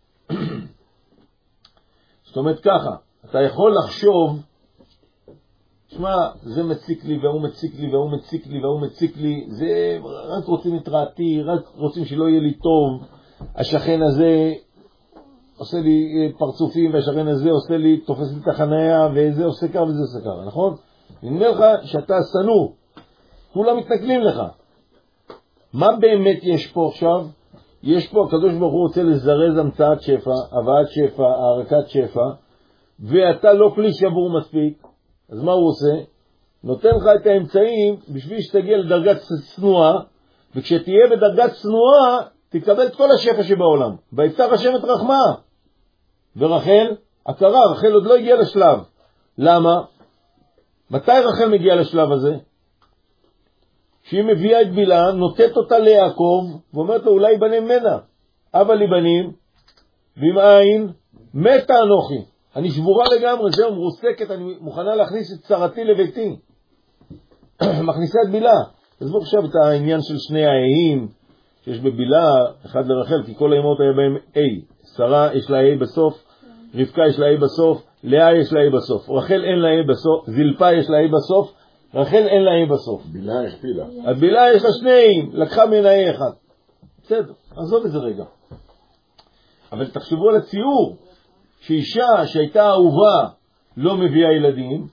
זאת אומרת ככה, אתה יכול לחשוב, תשמע, זה מציק לי והוא מציק לי והוא מציק לי והוא מציק לי, זה רק רוצים את רעתי, רק רוצים שלא יהיה לי טוב, השכן הזה עושה לי פרצופים והשכן הזה עושה לי, תופס לי את החניה וזה עושה כך וזה עושה כך, נכון? אני אומר לך שאתה סנור, כולם מתנכלים לך. מה באמת יש פה עכשיו? יש פה, הקדוש ברוך הוא רוצה לזרז המצאת שפע, הבאת שפע, הערקת שפע, ואתה לא כלי שבור מספיק, אז מה הוא עושה? נותן לך את האמצעים בשביל שתגיע לדרגת צנועה, וכשתהיה בדרגת צנועה, תקבל את כל השפע שבעולם. ויפתח השם את רחמה. ורחל, הכרה, רחל עוד לא הגיעה לשלב. למה? מתי רחל מגיעה לשלב הזה? שהיא מביאה את בילה, נותנת אותה ליעקב, ואומרת לו, אולי בנה ממנה. אבא לי בנים, ועם עין, מתה אנוכי. אני שבורה לגמרי, זהו, מרוסקת, אני מוכנה להכניס את צרתי לביתי. מכניסה את בילה. אז בואו עכשיו את העניין של שני האיים, שיש בבילה, אחד לרחל, כי כל האימות היה בהם A. שרה יש לה A בסוף, רבקה יש לה A בסוף, לאה יש לה A בסוף. רחל אין לה A בסוף, זלפה יש לה A בסוף, רחל אין לה A בסוף. בילה הכפילה. הבילה יש לה שני A, לקחה מן A אחד. בסדר, עזוב את זה רגע. אבל תחשבו על הציור, שאישה שהייתה אהובה לא מביאה ילדים,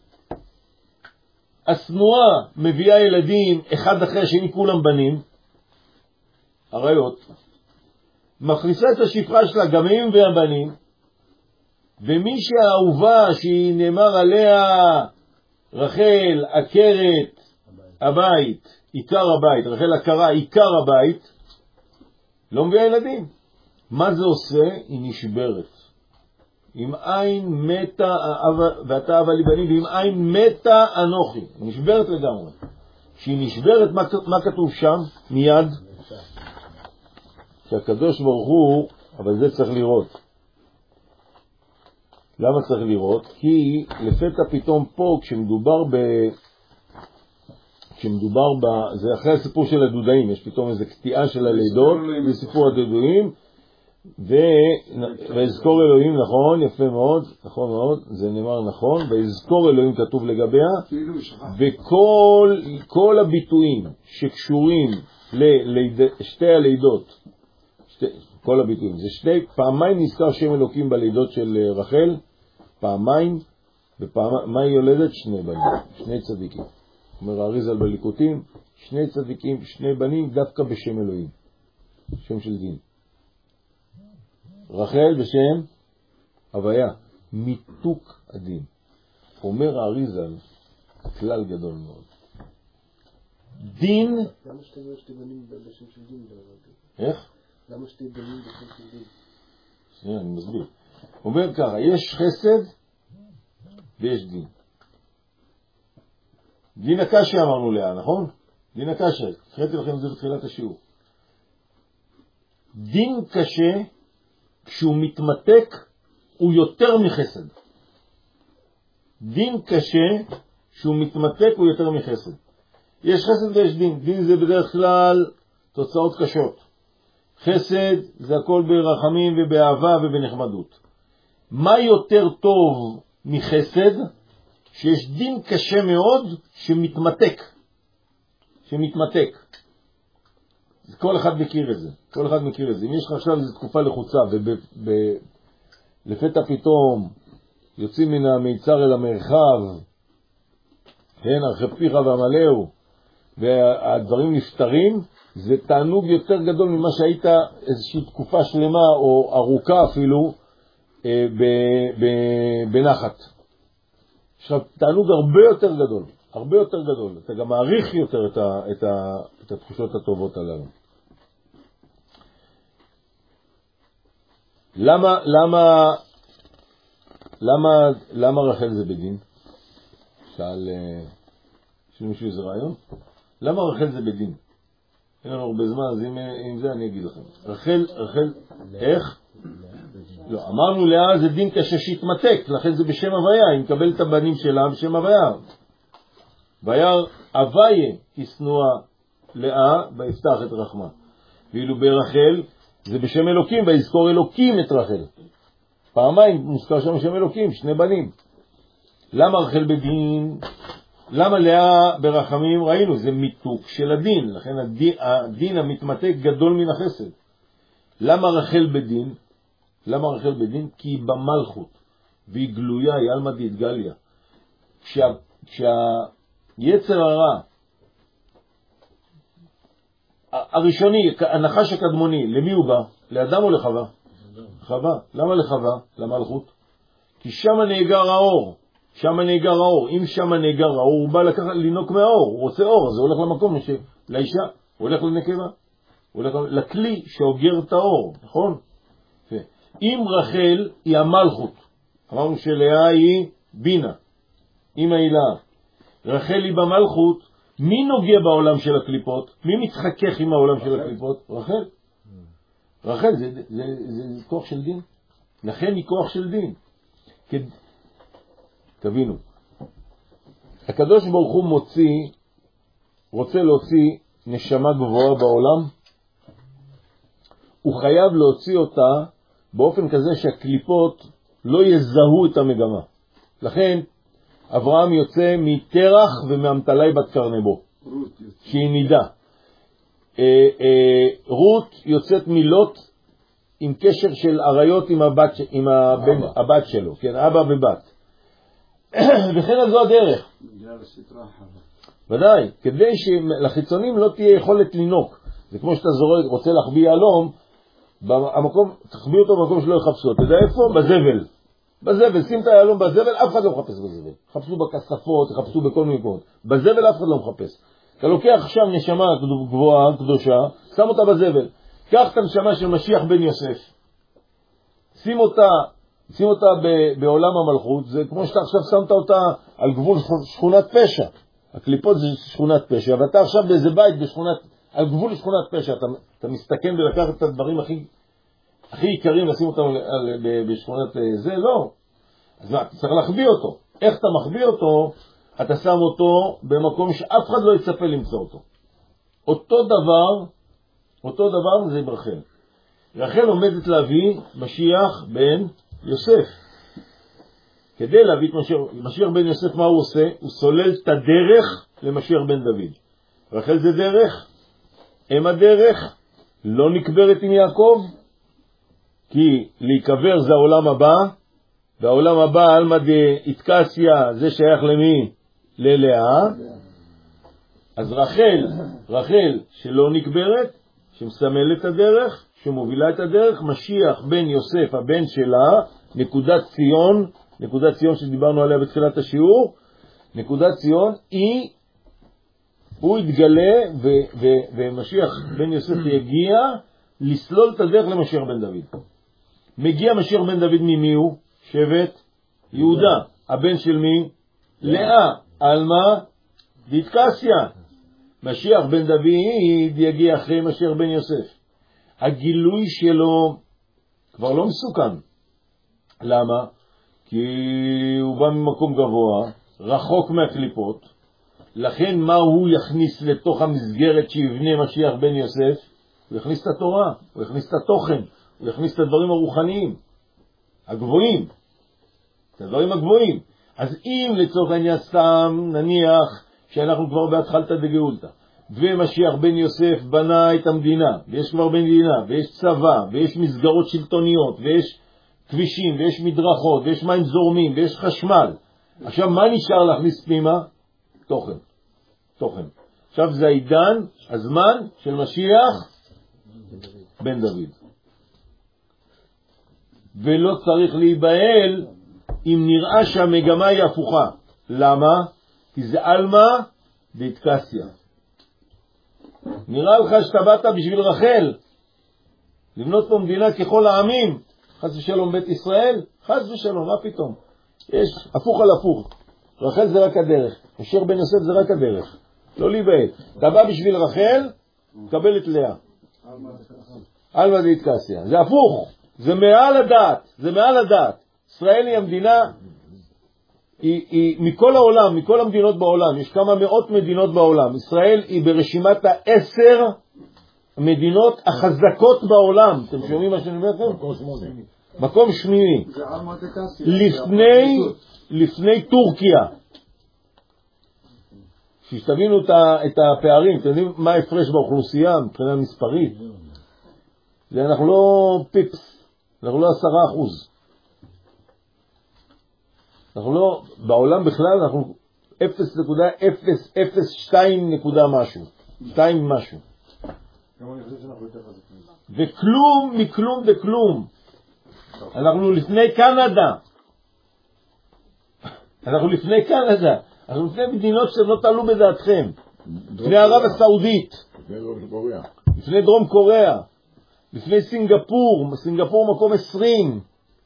השנואה מביאה ילדים אחד אחרי השני, כולם בנים, עריות, מכניסה את השפחה שלה גם הם והבנים, ומי שהאהובה שהיא נאמר עליה רחל עקרת הבית, עיקר הבית, רחל עקרה עיקר הבית, לא מביאה ילדים. מה זה עושה? היא נשברת. עם עין מתה ואתה אבא לי בנים, ועם עין מתה אנוכי. היא נשברת לגמרי. כשהיא נשברת, מה, מה כתוב שם? מיד שהקדוש ברוך הוא, אבל זה צריך לראות. למה צריך לראות? כי לפתע פתאום פה, כשמדובר ב... כשמדובר ב... זה אחרי הסיפור של הדודאים, יש פתאום איזו קטיעה של הלידות, זה סיפור הדודאים, ו... והזכור אלוהים, נכון, יפה מאוד, נכון מאוד, זה נאמר נכון, והזכור אלוהים כתוב לגביה, וכל כל הביטויים שקשורים לשתי הלידות, שתי, כל הביטויים, זה שתי, פעמיים נזכר שם אלוקים בלידות של רחל, פעמיים, ופעמיים, מה היא יולדת? שני בנים, שני צדיקים. אומר האריז"ל בליקוטים, שני צדיקים, שני בנים, דווקא בשם אלוהים, שם של דין. רחל בשם הוויה, מיתוק הדין. אומר האריז"ל, כלל גדול מאוד. דין... למה שתי בנים בשם של דין? איך? למה שתי בנים בשם של דין? שנייה, אני מסביר. אומר ככה, יש חסד ויש דין. דין הקשה אמרנו לה, נכון? דין הקשה, קראתי לכם את זה בתחילת השיעור. דין קשה, כשהוא מתמתק, הוא יותר מחסד. דין קשה, כשהוא מתמתק, הוא יותר מחסד. יש חסד ויש דין. דין זה בדרך כלל תוצאות קשות. חסד זה הכל ברחמים ובאהבה ובנחמדות. מה יותר טוב מחסד? שיש דין קשה מאוד שמתמתק. שמתמתק. כל אחד מכיר את זה. כל אחד מכיר את זה. אם יש לך עכשיו איזו תקופה לחוצה ולפתע פתאום יוצאים מן המיצר אל המרחב, כן, הרחב פיך והמלאו, והדברים נפטרים, זה תענוג יותר גדול ממה שהיית איזושהי תקופה שלמה או ארוכה אפילו אה, ב, ב, בנחת. יש לך תענוג הרבה יותר גדול, הרבה יותר גדול. אתה גם מעריך יותר את, ה, את, ה, את התחושות הטובות הללו. למה, למה, למה, למה רחל זה בדין? שאל, יש למישהו איזה רעיון? למה רחל זה בדין? אין לנו הרבה זמן, אז אם, אם זה אני אגיד לכם. רחל, רחל, איך? לא, אמרנו לאה זה דין קשה שהתמתק, לכן זה בשם הוויה, היא מקבלת את הבנים שלה בשם הוויה. וירא הוויה ישנוה לאה ויפתח את רחמה. ואילו ברחל זה בשם אלוקים, ויזכור אלוקים את רחל. פעמיים מוזכר שם בשם אלוקים, שני בנים. למה רחל בדין? למה לאה ברחמים? ראינו, זה מיתוק של הדין, לכן הדין, הדין המתמתק גדול מן החסד. למה רחל בדין? למה רחל בדין? כי היא במלכות, והיא גלויה, היא אלמא דאתגליה. כשה, כשהיצר הרע הראשוני, הנחש הקדמוני, למי הוא בא? לאדם או לחווה? חווה. למה לחווה? למלכות. כי שם נאגר האור. שם נאגר האור. אם שם נאגר האור, הוא בא לקחת, לנוק מהאור. הוא רוצה אור, אז הוא הולך למקום ש... לאישה. הוא הולך לנקבה. הוא הולך לכלי שאוגר את האור, נכון? אם רחל היא המלכות, אמרנו שלאה היא בינה, אמא הילה, רחל היא במלכות, מי נוגע בעולם של הקליפות? מי מתחכך עם העולם של הקליפות? רחל. רחל זה, זה, זה, זה כוח של דין. לכן היא כוח של דין. כד... תבינו, הקדוש ברוך הוא מוציא, רוצה להוציא נשמה גבוהה בעולם, הוא חייב להוציא אותה באופן כזה שהקליפות לא יזהו את המגמה. לכן אברהם יוצא מתרח ומאמתלי בת קרנבו, שהיא נידה. רות יוצאת מלוט עם קשר של עריות עם הבת, עם הבן, הבת שלו, כן, אבא ובת. וכן זו הדרך. ודאי, כדי שלחיצונים לא תהיה יכולת לנוק. זה כמו שאתה זורק, רוצה להחביא יהלום, במקום, תחביא אותו במקום שלא יחפשו. אתה יודע איפה? בזבל. בזבל, שים את היהלום בזבל, אף אחד לא מחפש בזבל. חפשו בכספות, חפשו בכל מיני מקומות. בזבל אף אחד לא מחפש. אתה לוקח עכשיו נשמה גבוהה, קדושה, שם אותה בזבל. קח את הנשמה של משיח בן יוסף. שים אותה, שים אותה ב- בעולם המלכות, זה כמו שאתה עכשיו שמת אותה על גבול שכונת פשע. הקליפות זה שכונת פשע, ואתה עכשיו באיזה בית בשכונת, על גבול שכונת פשע, אתה, אתה מסתכן ולקח את הדברים הכי, הכי עיקריים, לשים אותם על, על, בשכונת זה, לא. אז מה, אתה צריך להחביא אותו. איך אתה מחביא אותו? אתה שם אותו במקום שאף אחד לא יצפה למצוא אותו. אותו דבר, אותו דבר זה ברחל. רחל עומדת להביא משיח בן יוסף. כדי להביא את משיח, משיח בן יוסף, מה הוא עושה? הוא סולל את הדרך למשיח בן דוד. רחל זה דרך, אם הדרך לא נקברת עם יעקב, כי להיקבר זה העולם הבא, והעולם הבא, אלמא דאיתקסיה, זה שייך למי? ללאה. אז רחל, רחל שלא נקברת, שמסמל את הדרך, שמובילה את הדרך, משיח בן יוסף, הבן שלה, נקודת ציון, נקודת ציון שדיברנו עליה בתחילת השיעור, נקודת ציון היא, הוא יתגלה ו- ו- ומשיח בן יוסף יגיע לסלול את הדרך למשיח בן דוד. מגיע משיח בן דוד ממי הוא? שבט יהודה. הבן של מי? לאה. אלמא דאיתקסיה. משיח בן דוד יגיע אחרי משיח בן יוסף. הגילוי שלו כבר לא מסוכן. למה? כי הוא בא ממקום גבוה, רחוק מהקליפות. לכן מה הוא יכניס לתוך המסגרת שיבנה משיח בן יוסף? הוא יכניס את התורה, הוא יכניס את התוכן, הוא יכניס את הדברים הרוחניים, הגבוהים, את הדברים הגבוהים. אז אם לצורך העניין סתם נניח שאנחנו כבר בהתחלתא דגאולתא, ומשיח בן יוסף בנה את המדינה, ויש כבר מדינה, ויש צבא, ויש מסגרות שלטוניות, ויש כבישים, ויש מדרכות, ויש מים זורמים, ויש חשמל. עכשיו מה נשאר להכניס פנימה? תוכן. תוכן. עכשיו זה העידן, הזמן של משיח בן דוד. ולא צריך להיבהל אם נראה שהמגמה היא הפוכה. למה? כי זה אלמא דאיתקסיה. נראה לך שאתה באת בשביל רחל לבנות פה מדינה ככל העמים, חס ושלום בית ישראל, חס ושלום, מה פתאום? יש הפוך על הפוך. רחל זה רק הדרך, משיח בן יוסף זה רק הדרך, לא להיבהל. אתה בא בשביל רחל, קבל את לאה. אלמא דאיתקסיה. זה הפוך, זה מעל הדעת, זה מעל הדעת. ישראל היא המדינה, היא, היא מכל העולם, מכל המדינות בעולם, יש כמה מאות מדינות בעולם. ישראל היא ברשימת העשר המדינות החזקות בעולם. אתם שומעים מה שאני אומר לכם? מקום שמיני. מקום שמיני. לפני, לפני טורקיה. שתבינו את הפערים, אתם יודעים מה ההפרש באוכלוסייה מבחינה מספרית? זה אנחנו לא פיפס, אנחנו לא עשרה אחוז. אנחנו לא, בעולם בכלל אנחנו אפס נקודה אפס אפס שתיים נקודה משהו, שתיים משהו. וכלום מכלום דכלום. אנחנו לפני קנדה. אנחנו לפני קנדה. אנחנו לפני מדינות שלא תעלו בדעתכם. לפני ערב הסעודית. לפני דרום קוריאה. לפני סינגפור. סינגפור מקום עשרים.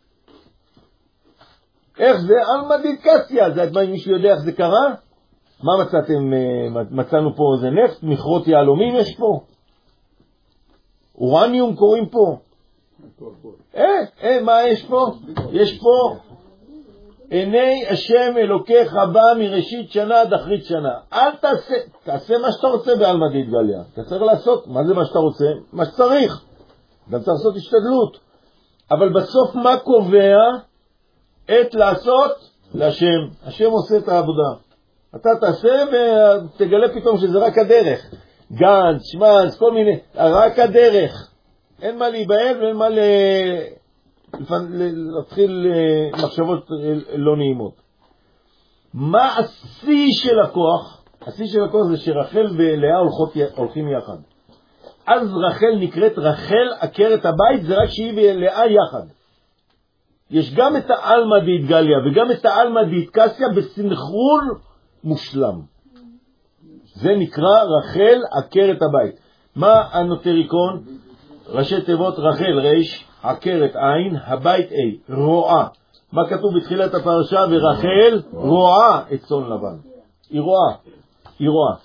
איך זה? אלמדית קסיה. זה מה מישהו יודע איך זה קרה? מה מצאתם? מצאנו פה זה נפט, מכרות יהלומים יש פה. אורניום קוראים פה. אה, אה, מה יש פה? יש פה עיני השם אלוקיך בא מראשית שנה עד אחרית שנה. אל תעשה, תעשה מה שאתה רוצה באלמדית גליה. אתה צריך לעשות, מה זה מה שאתה רוצה? מה שצריך. אתה צריך לעשות השתדלות. אבל בסוף מה קובע? את לעשות להשם. השם עושה את העבודה. אתה תעשה ותגלה פתאום שזה רק הדרך. גנץ, שמנץ, כל מיני, רק הדרך. אין מה להיבהל ואין מה ל... להתחיל מחשבות לא נעימות. מה השיא של הכוח? השיא של הכוח זה שרחל ולאה הולכים יחד. אז רחל נקראת רחל עקרת הבית, זה רק שהיא ולאה יחד. יש גם את האלמדית גליה וגם את האלמדית קסיה בסנכרון מושלם. זה נקרא רחל עקרת הבית. מה הנוטריקון? ראשי תיבות רחל ריש, עקרת עין, הבית אי, רואה. מה כתוב בתחילת הפרשה? ורחל רואה את צאן לבן. היא רואה. היא רואה.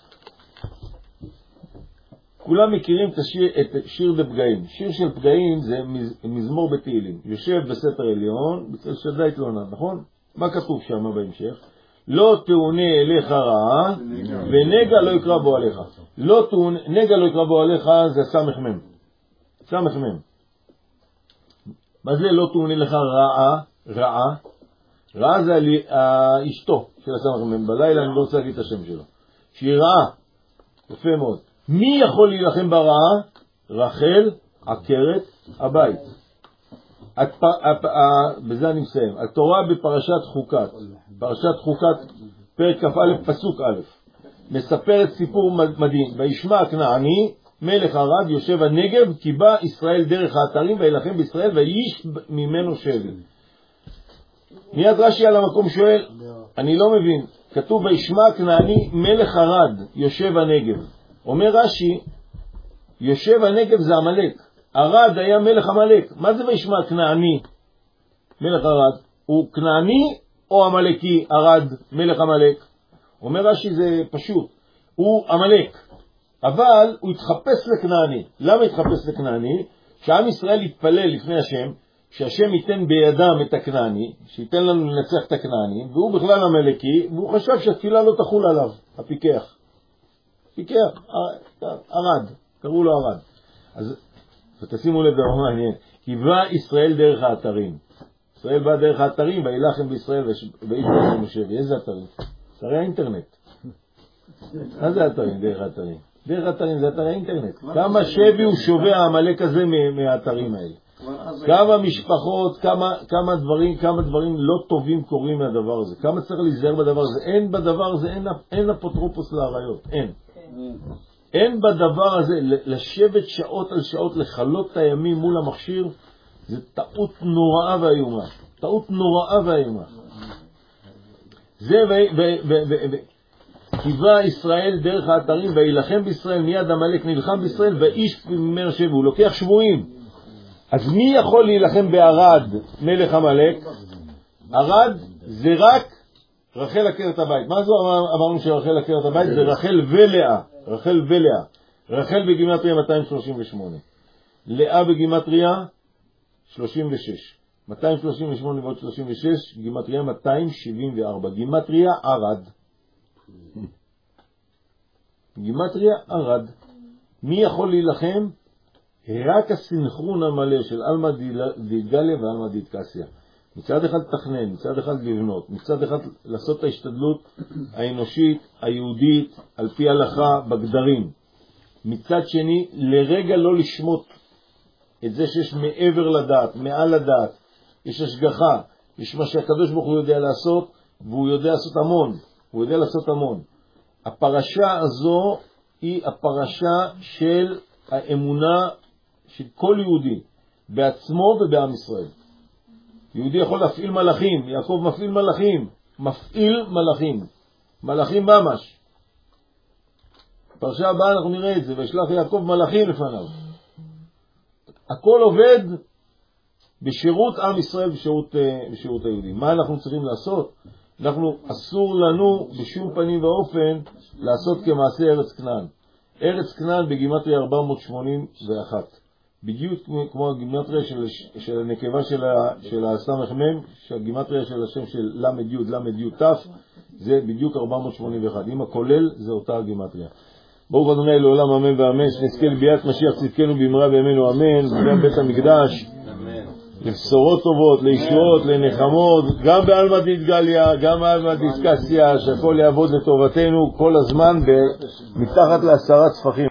כולם מכירים את השיר, את שיר בפגעים. שיר של פגעים זה מזמור בתהילים. יושב בסתר עליון, בצל שדי תלונה, נכון? מה כתוב שם בהמשך? לא תאונה אליך רעה, ונגע לא יקרא בו עליך. לא תאונה, נגע לא יקרא בו עליך זה סמך מם. סמך מם. מה זה לא תאונה לך רעה? רעה. רעה זה אשתו של הסמך מם. בלילה אני לא רוצה להגיד את השם שלו. שהיא רעה. יפה מאוד. מי יכול להילחם ברעה? רחל עקרת הבית. בזה אני מסיים. התורה בפרשת חוקת, פרשת חוקת פרק כ"א פסוק א', מספרת סיפור מדהים. וישמע הכנעני מלך ערד יושב הנגב, כי בא ישראל דרך האתרים וילחם בישראל ויש ממנו שבי. מיד רש"י על המקום שואל, אני לא מבין, כתוב וישמע הכנעני מלך ערד יושב הנגב. אומר רש"י, יושב הנגב זה עמלק. ערד היה מלך עמלק. מה זה וישמע כנעני מלך ערד? הוא כנעני או עמלקי? ערד מלך עמלק. אומר רש"י זה פשוט, הוא עמלק, אבל הוא התחפש לכנעני. למה התחפש לכנעני? שעם ישראל יתפלל לפני השם שהשם ייתן בידם את הכנעני, שייתן לנו לנצח את הכנעני, והוא בכלל עמלקי, והוא חשב שהתפילה לא תחול עליו, הפיקח. פיקח, ערד, קראו לו ערד. אז ותשימו לב דבר מעניין, כי בא ישראל דרך האתרים. ישראל בא דרך האתרים, וילחם בישראל ואיש בהם יושב. איזה אתרים? אתרי האינטרנט. מה זה אתרים? דרך האתרים. דרך האתרים זה אתרי האינטרנט. כמה שבי הוא שובע העמלק הזה מהאתרים האלה. כמה משפחות, כמה, כמה דברים, כמה דברים לא טובים קורים מהדבר הזה. כמה צריך להיזהר בדבר הזה. אין בדבר הזה, אין, אין אפוטרופוס לעריות. אין. אין בדבר הזה, לשבת שעות על שעות, לחלות את הימים מול המכשיר, זה טעות נוראה ואיומה. טעות נוראה ואיומה. זה וכיבה ישראל דרך האתרים, וילחם בישראל, מיד עמלק נלחם בישראל, ואיש ממנו שבו. הוא לוקח שבועים. אז מי יכול להילחם בערד מלך עמלק? ערד זה רק רחל עקרת הבית. מה זו אמרנו שרחל עקרת הבית? זה רחל ולאה. רחל ולאה. רחל בגימטריה מאתיים שלושים ושמונה. לאה בגימטריה שלושים ושש. מאתיים שלושים ושמונה ועוד שלושים ושש, גימטריה מאתיים שבעים וארבע. גימטריה ערד. גימטריה ערד. מי יכול להילחם? רק הסנכרון המלא של אלמדית גליה ואלמדית קסיה. מצד אחד תכנן, מצד אחד לבנות, מצד אחד לעשות את ההשתדלות האנושית, היהודית, על פי הלכה בגדרים. מצד שני, לרגע לא לשמות את זה שיש מעבר לדעת, מעל לדעת. יש השגחה, יש מה שהקדוש ברוך הוא יודע לעשות, והוא יודע לעשות המון. הוא יודע לעשות המון. הפרשה הזו היא הפרשה של האמונה של כל יהודי, בעצמו ובעם ישראל. יהודי יכול להפעיל מלאכים, יעקב מפעיל מלאכים, מפעיל מלאכים, מלאכים ממש. פרשה הבאה אנחנו נראה את זה, וישלח יעקב מלאכים לפניו. הכל עובד בשירות עם ישראל, בשירות, בשירות היהודי. מה אנחנו צריכים לעשות? אנחנו, אסור לנו בשום פנים ואופן לעשות כמעשה ארץ כנען. ארץ כנען בגימטריה ארבע מאות שמונים ואחת. בדיוק כמו הגימטריה של, של הנקבה של, ה, של הסמך מם, שהגימטריה של השם של למד יוד, למד יוד תף, זה בדיוק ארבע מאות שמונים ואחת. אם הכולל זה אותה הגימטריה. ברוך אדוני לעולם אמן ואמן, שנזכה לביאת משיח צדקנו במהרה בימינו אמן, וגם בית המקדש, לבשורות טובות, לישועות, לנחמות, גם בעלמא דתגליה, גם בעלמא דתקסיה, שהכל יעבוד לטובתנו כל הזמן מתחת לעשרה צפחים.